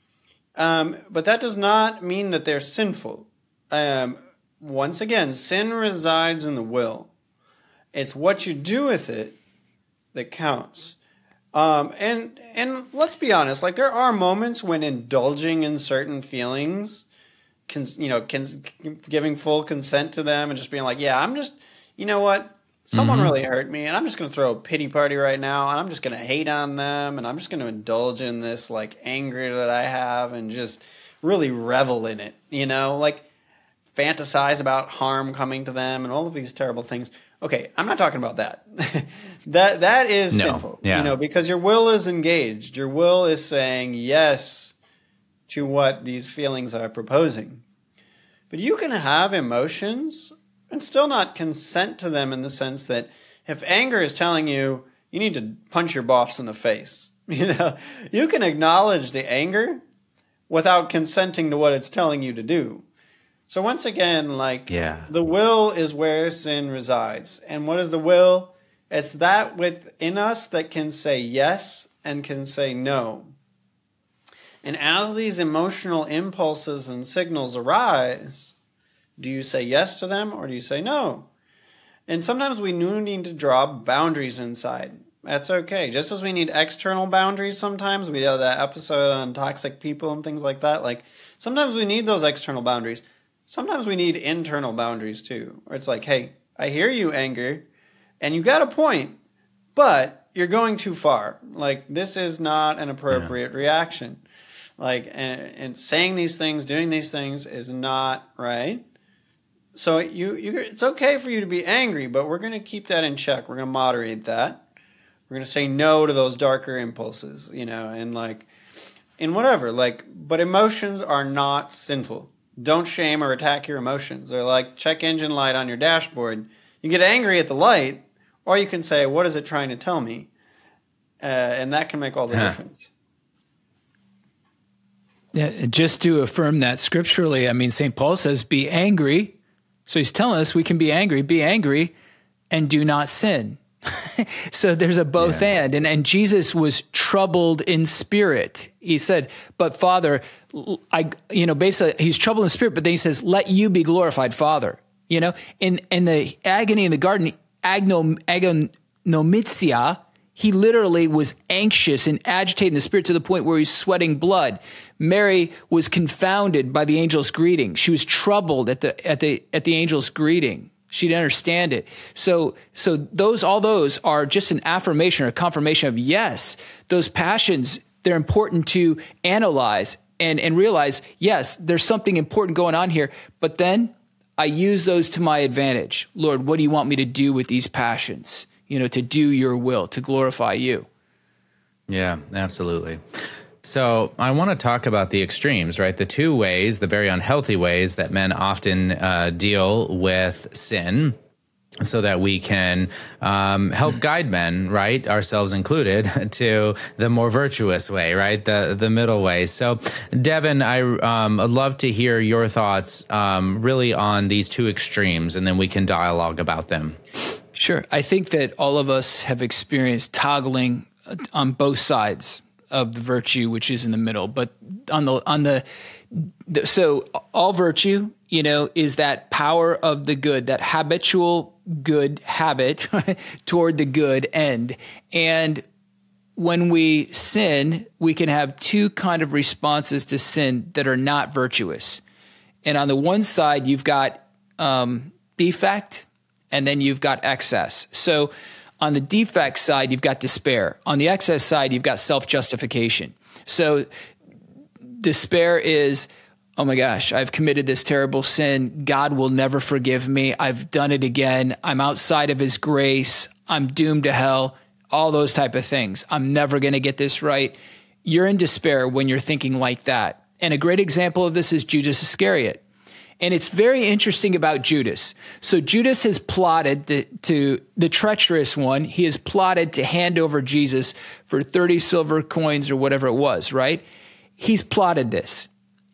Um, but that does not mean that they're sinful. Um, once again, sin resides in the will. It's what you do with it that counts. Um, and and let's be honest, like there are moments when indulging in certain feelings, cons- you know, cons- giving full consent to them and just being like, yeah, I'm just, you know what? Someone mm-hmm. really hurt me, and I'm just going to throw a pity party right now, and I'm just going to hate on them, and I'm just going to indulge in this, like, anger that I have and just really revel in it, you know? Like, fantasize about harm coming to them and all of these terrible things. Okay, I'm not talking about that. that That is no. sinful, yeah. you know, because your will is engaged. Your will is saying yes to what these feelings are proposing. But you can have emotions and still not consent to them, in the sense that if anger is telling you you need to punch your boss in the face, you know, you can acknowledge the anger without consenting to what it's telling you to do. So once again, like yeah. the will is where sin resides. And what is the will? It's that within us that can say yes and can say no. And as these emotional impulses and signals arise, do you say yes to them or do you say no? And sometimes we need to draw boundaries inside. That's okay. Just as we need external boundaries sometimes, we have that episode on toxic people and things like that. Like sometimes we need those external boundaries. Sometimes we need internal boundaries too. Where it's like, hey, I hear you, anger, and you got a point, but you're going too far. Like this is not an appropriate yeah. reaction. Like and, and saying these things, doing these things is not right. So you, you, it's okay for you to be angry, but we're going to keep that in check. We're going to moderate that. We're going to say no to those darker impulses, you know, and like, and whatever. Like, but emotions are not sinful. Don't shame or attack your emotions. They're like check engine light on your dashboard. You get angry at the light, or you can say, what is it trying to tell me? Uh, and that can make all the huh. difference. Yeah, just to affirm that scripturally, I mean, Saint Paul says, be angry. So he's telling us we can be angry, be angry, and do not sin. So there's a both yeah. and. and. And Jesus was troubled in spirit. He said, but Father, I, you know, basically he's troubled in spirit, but then he says, let you be glorified, Father. You know, in, in the agony in the garden, agnom, agonomizia. He literally was anxious and agitated in the spirit to the point where he's sweating blood. Mary was confounded by the angel's greeting. She was troubled at the at the at the angel's greeting. She didn't understand it. So so those all those are just an affirmation or a confirmation of yes, those passions, they're important to analyze and, and realize, yes, there's something important going on here. But then I use those to my advantage. Lord, what do you want me to do with these passions? You know, to do your will, to glorify you. Yeah, absolutely. So I want to talk about the extremes, right? The two ways, the very unhealthy ways that men often uh, deal with sin, so that we can um, help guide men, right, ourselves included, to the more virtuous way, right, the the middle way. So, Devin, I um, I'd love to hear your thoughts um, really on these two extremes, and then we can dialogue about them. Sure. I think that all of us have experienced toggling on both sides of the virtue, which is in the middle. But on the on the, the so all virtue, you know, is that power of the good, that habitual good habit toward the good end. And when we sin, we can have two kind of responses to sin that are not virtuous. And on the one side, you've got um, defect, and then you've got excess. So on the defect side, you've got despair. On the excess side, you've got self-justification. So despair is, oh my gosh, I've committed this terrible sin. God will never forgive me. I've done it again. I'm outside of his grace. I'm doomed to hell. All those type of things. I'm never going to get this right. You're in despair when you're thinking like that. And a great example of this is Judas Iscariot. And it's very interesting about Judas. So Judas has plotted to, to the treacherous one. He has plotted to hand over Jesus for thirty silver coins or whatever it was, right? He's plotted this.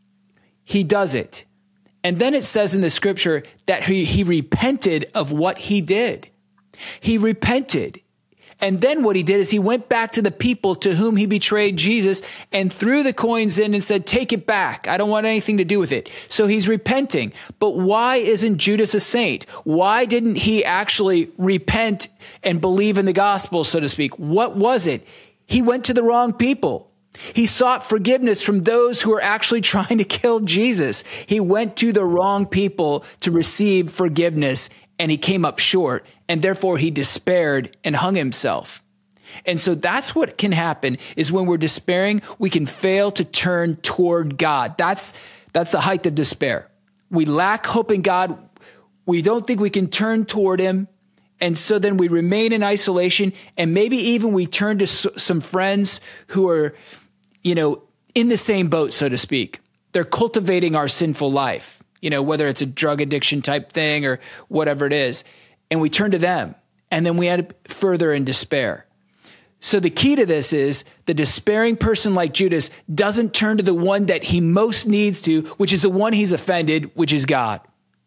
He does it. And then it says in the scripture that he, he repented of what he did. He repented. And then what he did is he went back to the people to whom he betrayed Jesus and threw the coins in and said, take it back. I don't want anything to do with it. So he's repenting. But why isn't Judas a saint? Why didn't he actually repent and believe in the gospel, so to speak? What was it? He went to the wrong people. He sought forgiveness from those who were actually trying to kill Jesus. He went to the wrong people to receive forgiveness, and he came up short, and therefore he despaired and hung himself. And so that's what can happen, is when we're despairing, we can fail to turn toward God. That's, that's the height of despair. We lack hope in God. We don't think we can turn toward him. And so then we remain in isolation, and maybe even we turn to some friends who are, you know, in the same boat, so to speak. They're cultivating our sinful life, you know, whether it's a drug addiction type thing or whatever it is. And we turn to them, and then we end up further in despair. So the key to this is the despairing person like Judas doesn't turn to the one that he most needs to, which is the one he's offended, which is God.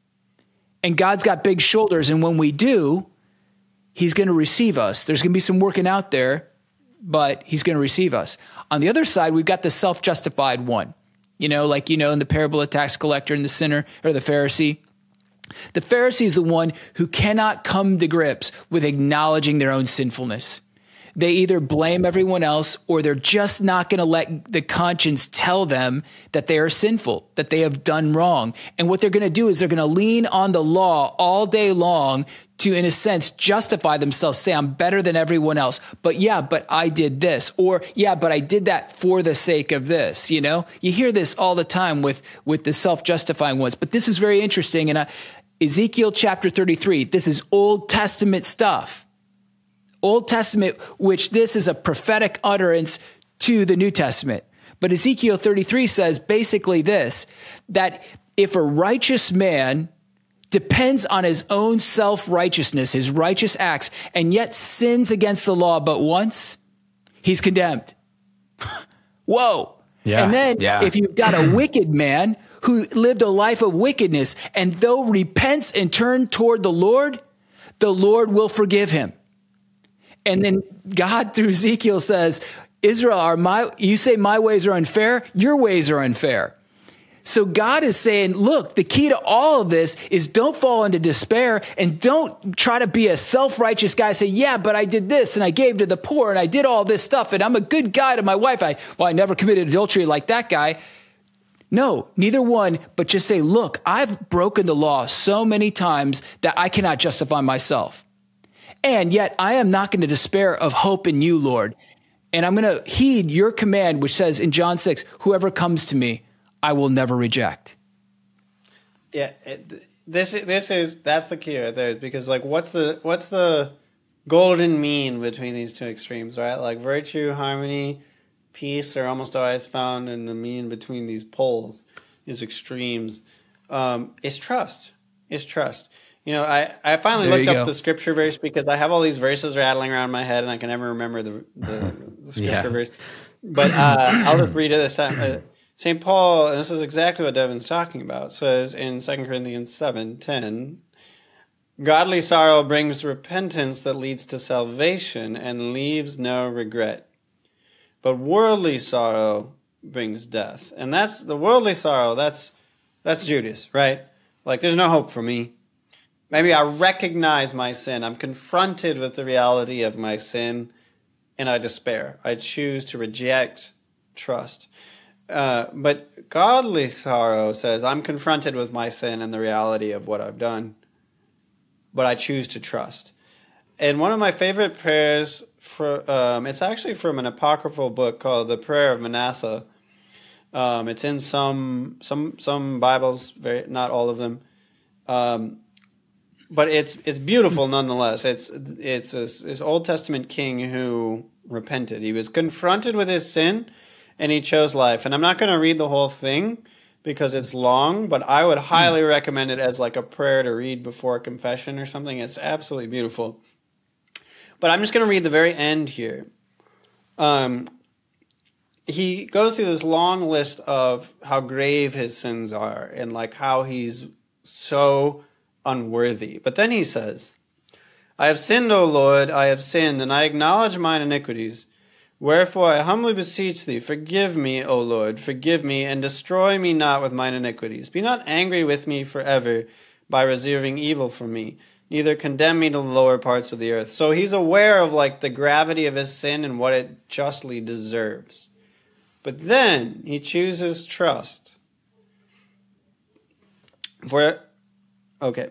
And God's got big shoulders, and when we do, he's going to receive us. There's going to be some working out there, but he's going to receive us. On the other side, we've got the self-justified one. You know, like, you know, in the parable of the tax collector and the sinner, or the Pharisee. The Pharisee is the one who cannot come to grips with acknowledging their own sinfulness. They either blame everyone else, or they're just not going to let the conscience tell them that they are sinful, that they have done wrong. And what they're going to do is they're going to lean on the law all day long to, in a sense, justify themselves, say, I'm better than everyone else. But yeah, but I did this. Or yeah, but I did that for the sake of this. You know, you hear this all the time with, with the self-justifying ones. But this is very interesting. And uh, Ezekiel chapter thirty-three, this is Old Testament stuff. Old Testament, which this is a prophetic utterance to the New Testament. But Ezekiel thirty-three says basically this, that if a righteous man depends on his own self-righteousness, his righteous acts, and yet sins against the law but once, he's condemned. Whoa. Yeah, and then yeah. if you've got a wicked man who lived a life of wickedness, and though repents and turns toward the Lord, the Lord will forgive him. And then God, through Ezekiel, says, Israel, are my, you say my ways are unfair, your ways are unfair. So God is saying, look, the key to all of this is don't fall into despair and don't try to be a self-righteous guy. Say, yeah, but I did this and I gave to the poor and I did all this stuff and I'm a good guy to my wife. I, well, I never committed adultery like that guy. No, neither one, but just say, look, I've broken the law so many times that I cannot justify myself. And yet I am not going to despair of hope in you, Lord. And I'm going to heed your command, which says in John six, whoever comes to me, I will never reject. Yeah, it, this this is that's the key right there. Because like, what's the what's the golden mean between these two extremes, right? Like virtue, harmony, peace are almost always found in the mean between these poles, these extremes. Um, it's trust. It's trust. You know, I, I finally There looked you up go. the scripture verse because I have all these verses rattling around my head and I can never remember the the, the scripture Yeah. verse. But uh, I'll just read it this time. Uh, Saint Paul, and this is exactly what Devin's talking about, says in Second Corinthians seven ten, godly sorrow brings repentance that leads to salvation and leaves no regret. But worldly sorrow brings death. And that's the worldly sorrow, that's that's Judas, right? Like there's no hope for me. Maybe I recognize my sin. I'm confronted with the reality of my sin and I despair. I choose to reject trust. Uh, but godly sorrow says, I'm confronted with my sin and the reality of what I've done, but I choose to trust. And one of my favorite prayers, for um, it's actually from an apocryphal book called The Prayer of Manasseh. Um, it's in some some some Bibles, very not all of them, um, but it's it's beautiful nonetheless. It's it's this, this Old Testament king who repented. He was confronted with his sin, and he chose life. And I'm not going to read the whole thing because it's long, but I would highly mm. recommend it as like a prayer to read before a confession or something. It's absolutely beautiful. But I'm just going to read the very end here. Um, he goes through this long list of how grave his sins are and like how he's so unworthy. But then he says, I have sinned, O Lord, I have sinned, and I acknowledge mine iniquities. Wherefore I humbly beseech thee, forgive me, O Lord, forgive me, and destroy me not with mine iniquities. Be not angry with me forever by reserving evil from me, neither condemn me to the lower parts of the earth. So he's aware of like the gravity of his sin and what it justly deserves. But then he chooses trust. For, okay.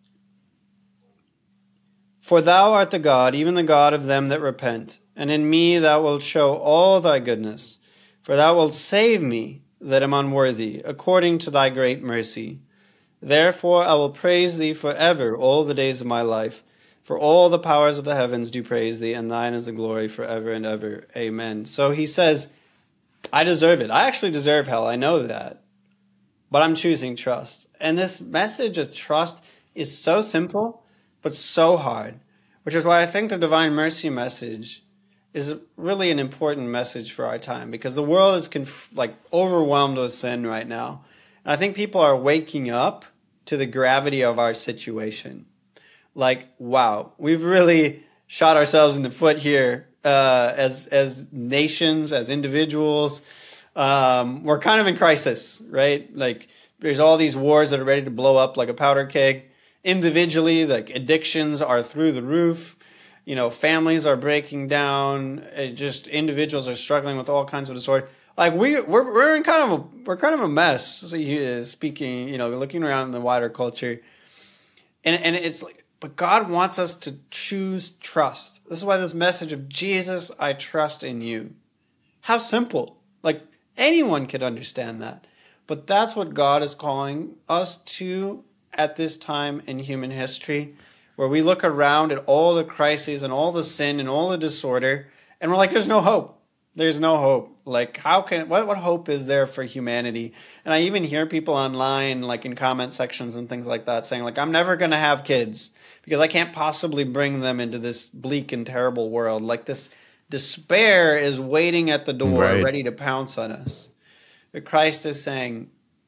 For thou art the God, even the God of them that repent. And in me thou wilt show all thy goodness. For thou wilt save me, that am unworthy, according to thy great mercy. Therefore I will praise thee forever all the days of my life. For all the powers of the heavens do praise thee, and thine is the glory forever and ever. Amen. So he says, I deserve it. I actually deserve hell. I know that. But I'm choosing trust. And this message of trust is so simple, but so hard. Which is why I think the Divine Mercy message is really an important message for our time, because the world is conf- like overwhelmed with sin right now. And I think people are waking up to the gravity of our situation. Like, wow, we've really shot ourselves in the foot here uh, as as nations, as individuals. Um, we're kind of in crisis, right? Like, there's all these wars that are ready to blow up like a powder keg. Individually, like addictions are through the roof. You know, families are breaking down. It just individuals are struggling with all kinds of disorder. Like we, we're we're in kind of a we're kind of a mess. So you, speaking, you know, looking around in the wider culture, and and it's like, but God wants us to choose trust. This is why this message of Jesus, I trust in you. How simple! Like anyone could understand that, but that's what God is calling us to at this time in human history, where we look around at all the crises and all the sin and all the disorder, and we're like, there's no hope. There's no hope. Like, how can, what, what hope is there for humanity? And I even hear people online, like in comment sections and things like that, saying like, I'm never going to have kids because I can't possibly bring them into this bleak and terrible world. Like this despair is waiting at the door, right, ready to pounce on us. But Christ is saying,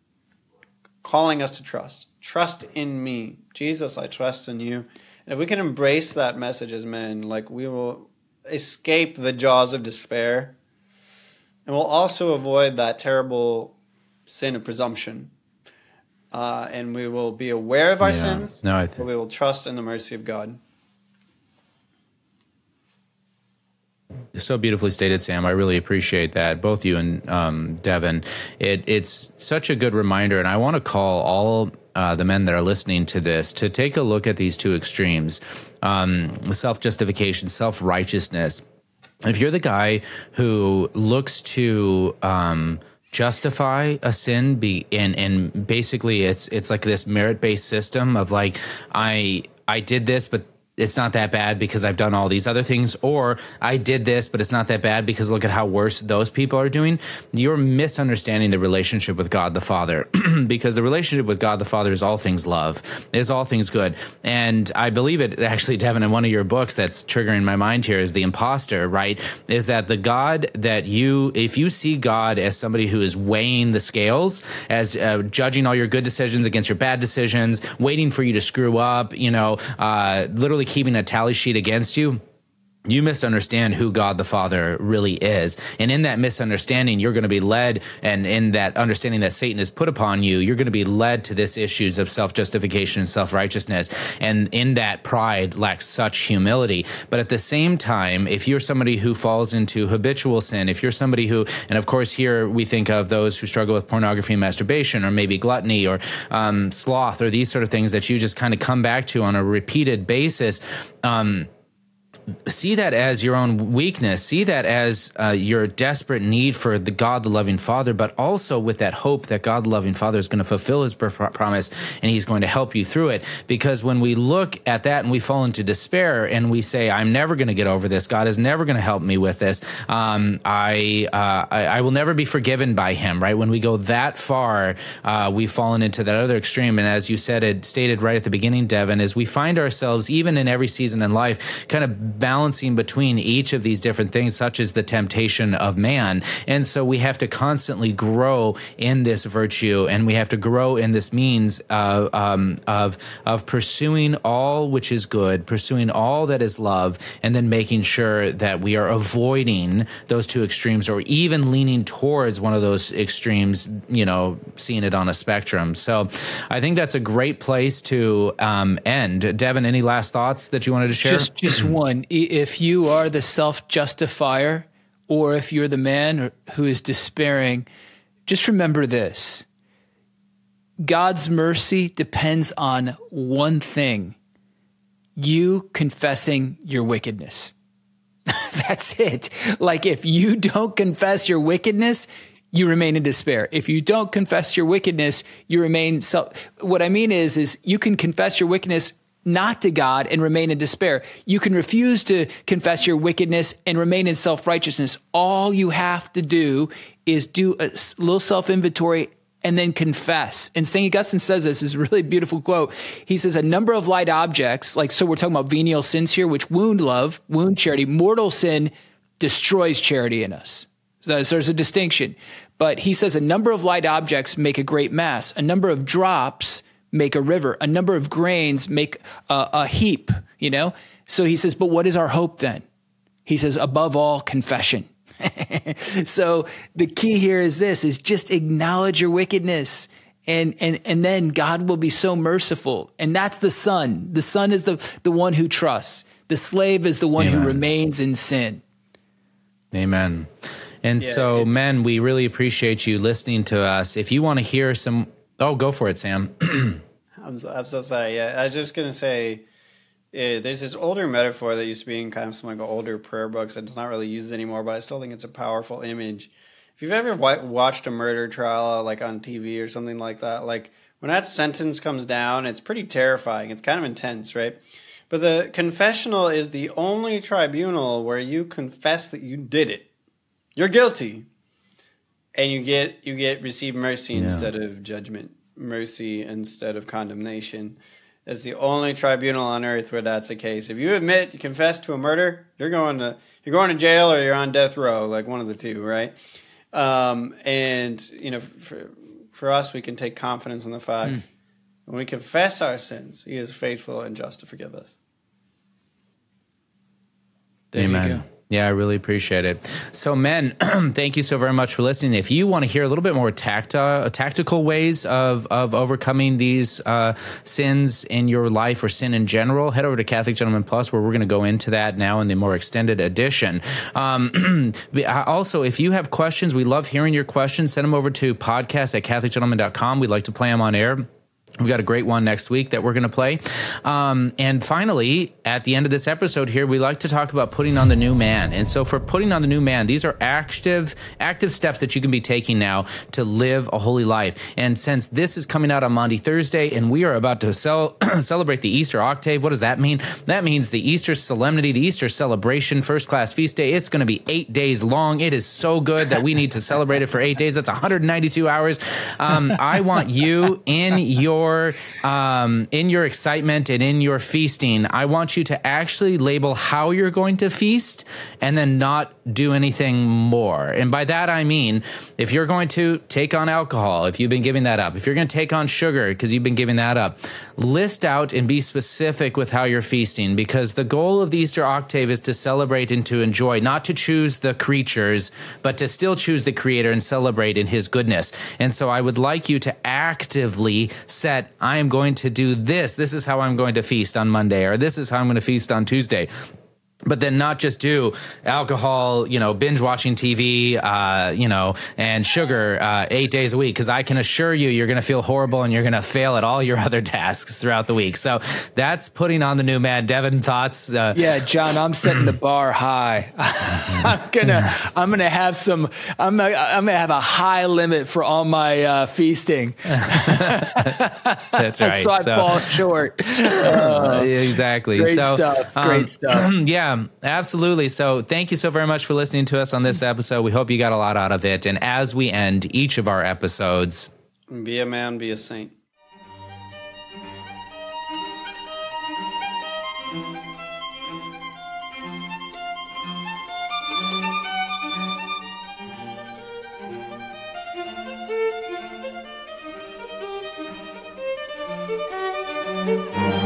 calling us to trust. Trust in me. Jesus, I trust in you. And if we can embrace that message as men, like we will escape the jaws of despair. And we'll also avoid that terrible sin of presumption. Uh, and we will be aware of our Yeah. sins, No, I th- but we will trust in the mercy of God. So beautifully stated, Sam. I really appreciate that, both you and um, Devin. It, it's such a good reminder, and I want to call all uh, the men that are listening to this to take a look at these two extremes, um, self-justification, self-righteousness. If you're the guy who looks to um, justify a sin, be and and basically it's it's like this merit-based system of like I I did this, but it's not that bad because I've done all these other things, or I did this, but it's not that bad because look at how worse those people are doing. You're misunderstanding the relationship with God the Father, because the relationship with God the Father is all things love, is all things good. And I believe it actually, Devin, in one of your books that's triggering my mind here is The Imposter, right? Is that the God that you, if you see God as somebody who is weighing the scales, as uh, judging all your good decisions against your bad decisions, waiting for you to screw up, you know, uh, literally keeping a tally sheet against you, you misunderstand who God the Father really is. And in that misunderstanding, you're going to be led, and in that understanding that Satan has put upon you, you're going to be led to this issues of self-justification and self-righteousness. And in that, pride lacks such humility. But at the same time, if you're somebody who falls into habitual sin, if you're somebody who, and of course here we think of those who struggle with pornography and masturbation, or maybe gluttony or um, sloth, or these sort of things that you just kind of come back to on a repeated basis, um, see that as your own weakness. See that as uh, your desperate need for the God, the loving Father, but also with that hope that God, the loving Father, is going to fulfill his pr- promise and he's going to help you through it. Because when we look at that and we fall into despair and we say, I'm never going to get over this, God is never going to help me with this, um, I, uh, I I will never be forgiven by him, right? When we go that far, uh, we've fallen into that other extreme. And as you said, it stated right at the beginning, Devin, is we find ourselves, even in every season in life, kind of balancing between each of these different things, such as the temptation of man. And so we have to constantly grow in this virtue, and we have to grow in this means uh, um, of, of pursuing all which is good, pursuing all that is love, and then making sure that we are avoiding those two extremes, or even leaning towards one of those extremes, you know, seeing it on a spectrum. So I think that's a great place to um, end. Devin, any last thoughts that you wanted to share? Just, just one. If you are the self-justifier, or if you're the man who is despairing, just remember this. God's mercy depends on one thing: you confessing your wickedness. That's it. Like, if you don't confess your wickedness, you remain in despair. If you don't confess your wickedness, you remain self. What I mean is, is you can confess your wickedness not to God and remain in despair. You can refuse to confess your wickedness and remain in self-righteousness. All you have to do is do a little self-inventory and then confess. And Saint Augustine says this, is a really beautiful quote. He says, a number of light objects, like, so we're talking about venial sins here, which wound love, wound charity. Mortal sin destroys charity in us. So there's a distinction. But he says a number of light objects make a great mass. A number of drops make a river. A number of grains make a, a heap, you know? So he says, but what is our hope then? He says, above all, confession. So the key here is this, is just acknowledge your wickedness. And, and, and then God will be so merciful. And that's the son. The son is the, the one who trusts. The slave is the one Amen. Who remains in sin. Amen. And Yeah, so, it's- men, we really appreciate you listening to us. If you want to hear some, oh, go for it, Sam. I'm so, I'm so sorry. Yeah, I was just gonna say, uh, there's this older metaphor that used to be in kind of some like older prayer books that's not really used anymore, but I still think it's a powerful image. If you've ever wa- watched a murder trial, like on T V or something like that, like when that sentence comes down, it's pretty terrifying. It's kind of intense, right? But the confessional is the only tribunal where you confess that you did it. You're guilty, and you get you get receive mercy Yeah. instead of judgment. Mercy instead of condemnation. It's the only tribunal on earth where that's the case. If you admit, you confess to a murder, you're going to you're going to jail or you're on death row, like one of the two, right? Um, and you know, for for us, we can take confidence in the fact Mm. when we confess our sins, He is faithful and just to forgive us. There you Amen. go. Yeah, I really appreciate it. So, men, thank you so very much for listening. If you want to hear a little bit more tacti- tactical ways of, of overcoming these uh, sins in your life or sin in general, head over to Catholic Gentleman Plus, where we're going to go into that now in the more extended edition. Um, also, if you have questions, we love hearing your questions. Send them over to podcast at catholic gentleman dot com. We'd like to play them on air. We've got a great one next week that we're going to play. Um, and finally, at the end of this episode here, we like to talk about putting on the new man. And so for putting on the new man, these are active, active steps that you can be taking now to live a holy life. And since this is coming out on Maundy Thursday, and we are about to cel- celebrate the Easter octave, what does that mean? That means the Easter solemnity, the Easter celebration, first class feast day. It's going to be eight days long. It is so good that we need to celebrate it for eight days. That's one hundred ninety-two hours. Um, I want you in your Um, in your excitement and in your feasting, I want you to actually label how you're going to feast and then not do anything more. And by that, I mean, if you're going to take on alcohol, if you've been giving that up, if you're going to take on sugar because you've been giving that up, list out and be specific with how you're feasting, because the goal of the Easter octave is to celebrate and to enjoy, not to choose the creatures, but to still choose the Creator and celebrate in His goodness. And so I would like you to actively set, I am going to do this. This is how I'm going to feast on Monday, or this is how I'm going to feast on Tuesday. But then not just do alcohol, you know, binge watching T V, uh, you know, and sugar uh, eight days a week, because I can assure you, you're going to feel horrible and you're going to fail at all your other tasks throughout the week. So that's putting on the new man. Devin, thoughts? Uh, yeah, John, I'm setting the bar high. I'm gonna, I'm gonna have some. I'm, gonna, I'm gonna have a high limit for all my uh, feasting. That's right. So I so, fall short. Uh, exactly. Great so, stuff. Great um, stuff. Yeah. Yeah, absolutely. So thank you so very much for listening to us on this episode. We hope you got a lot out of it. And as we end each of our episodes, be a man, be a saint. Thank you.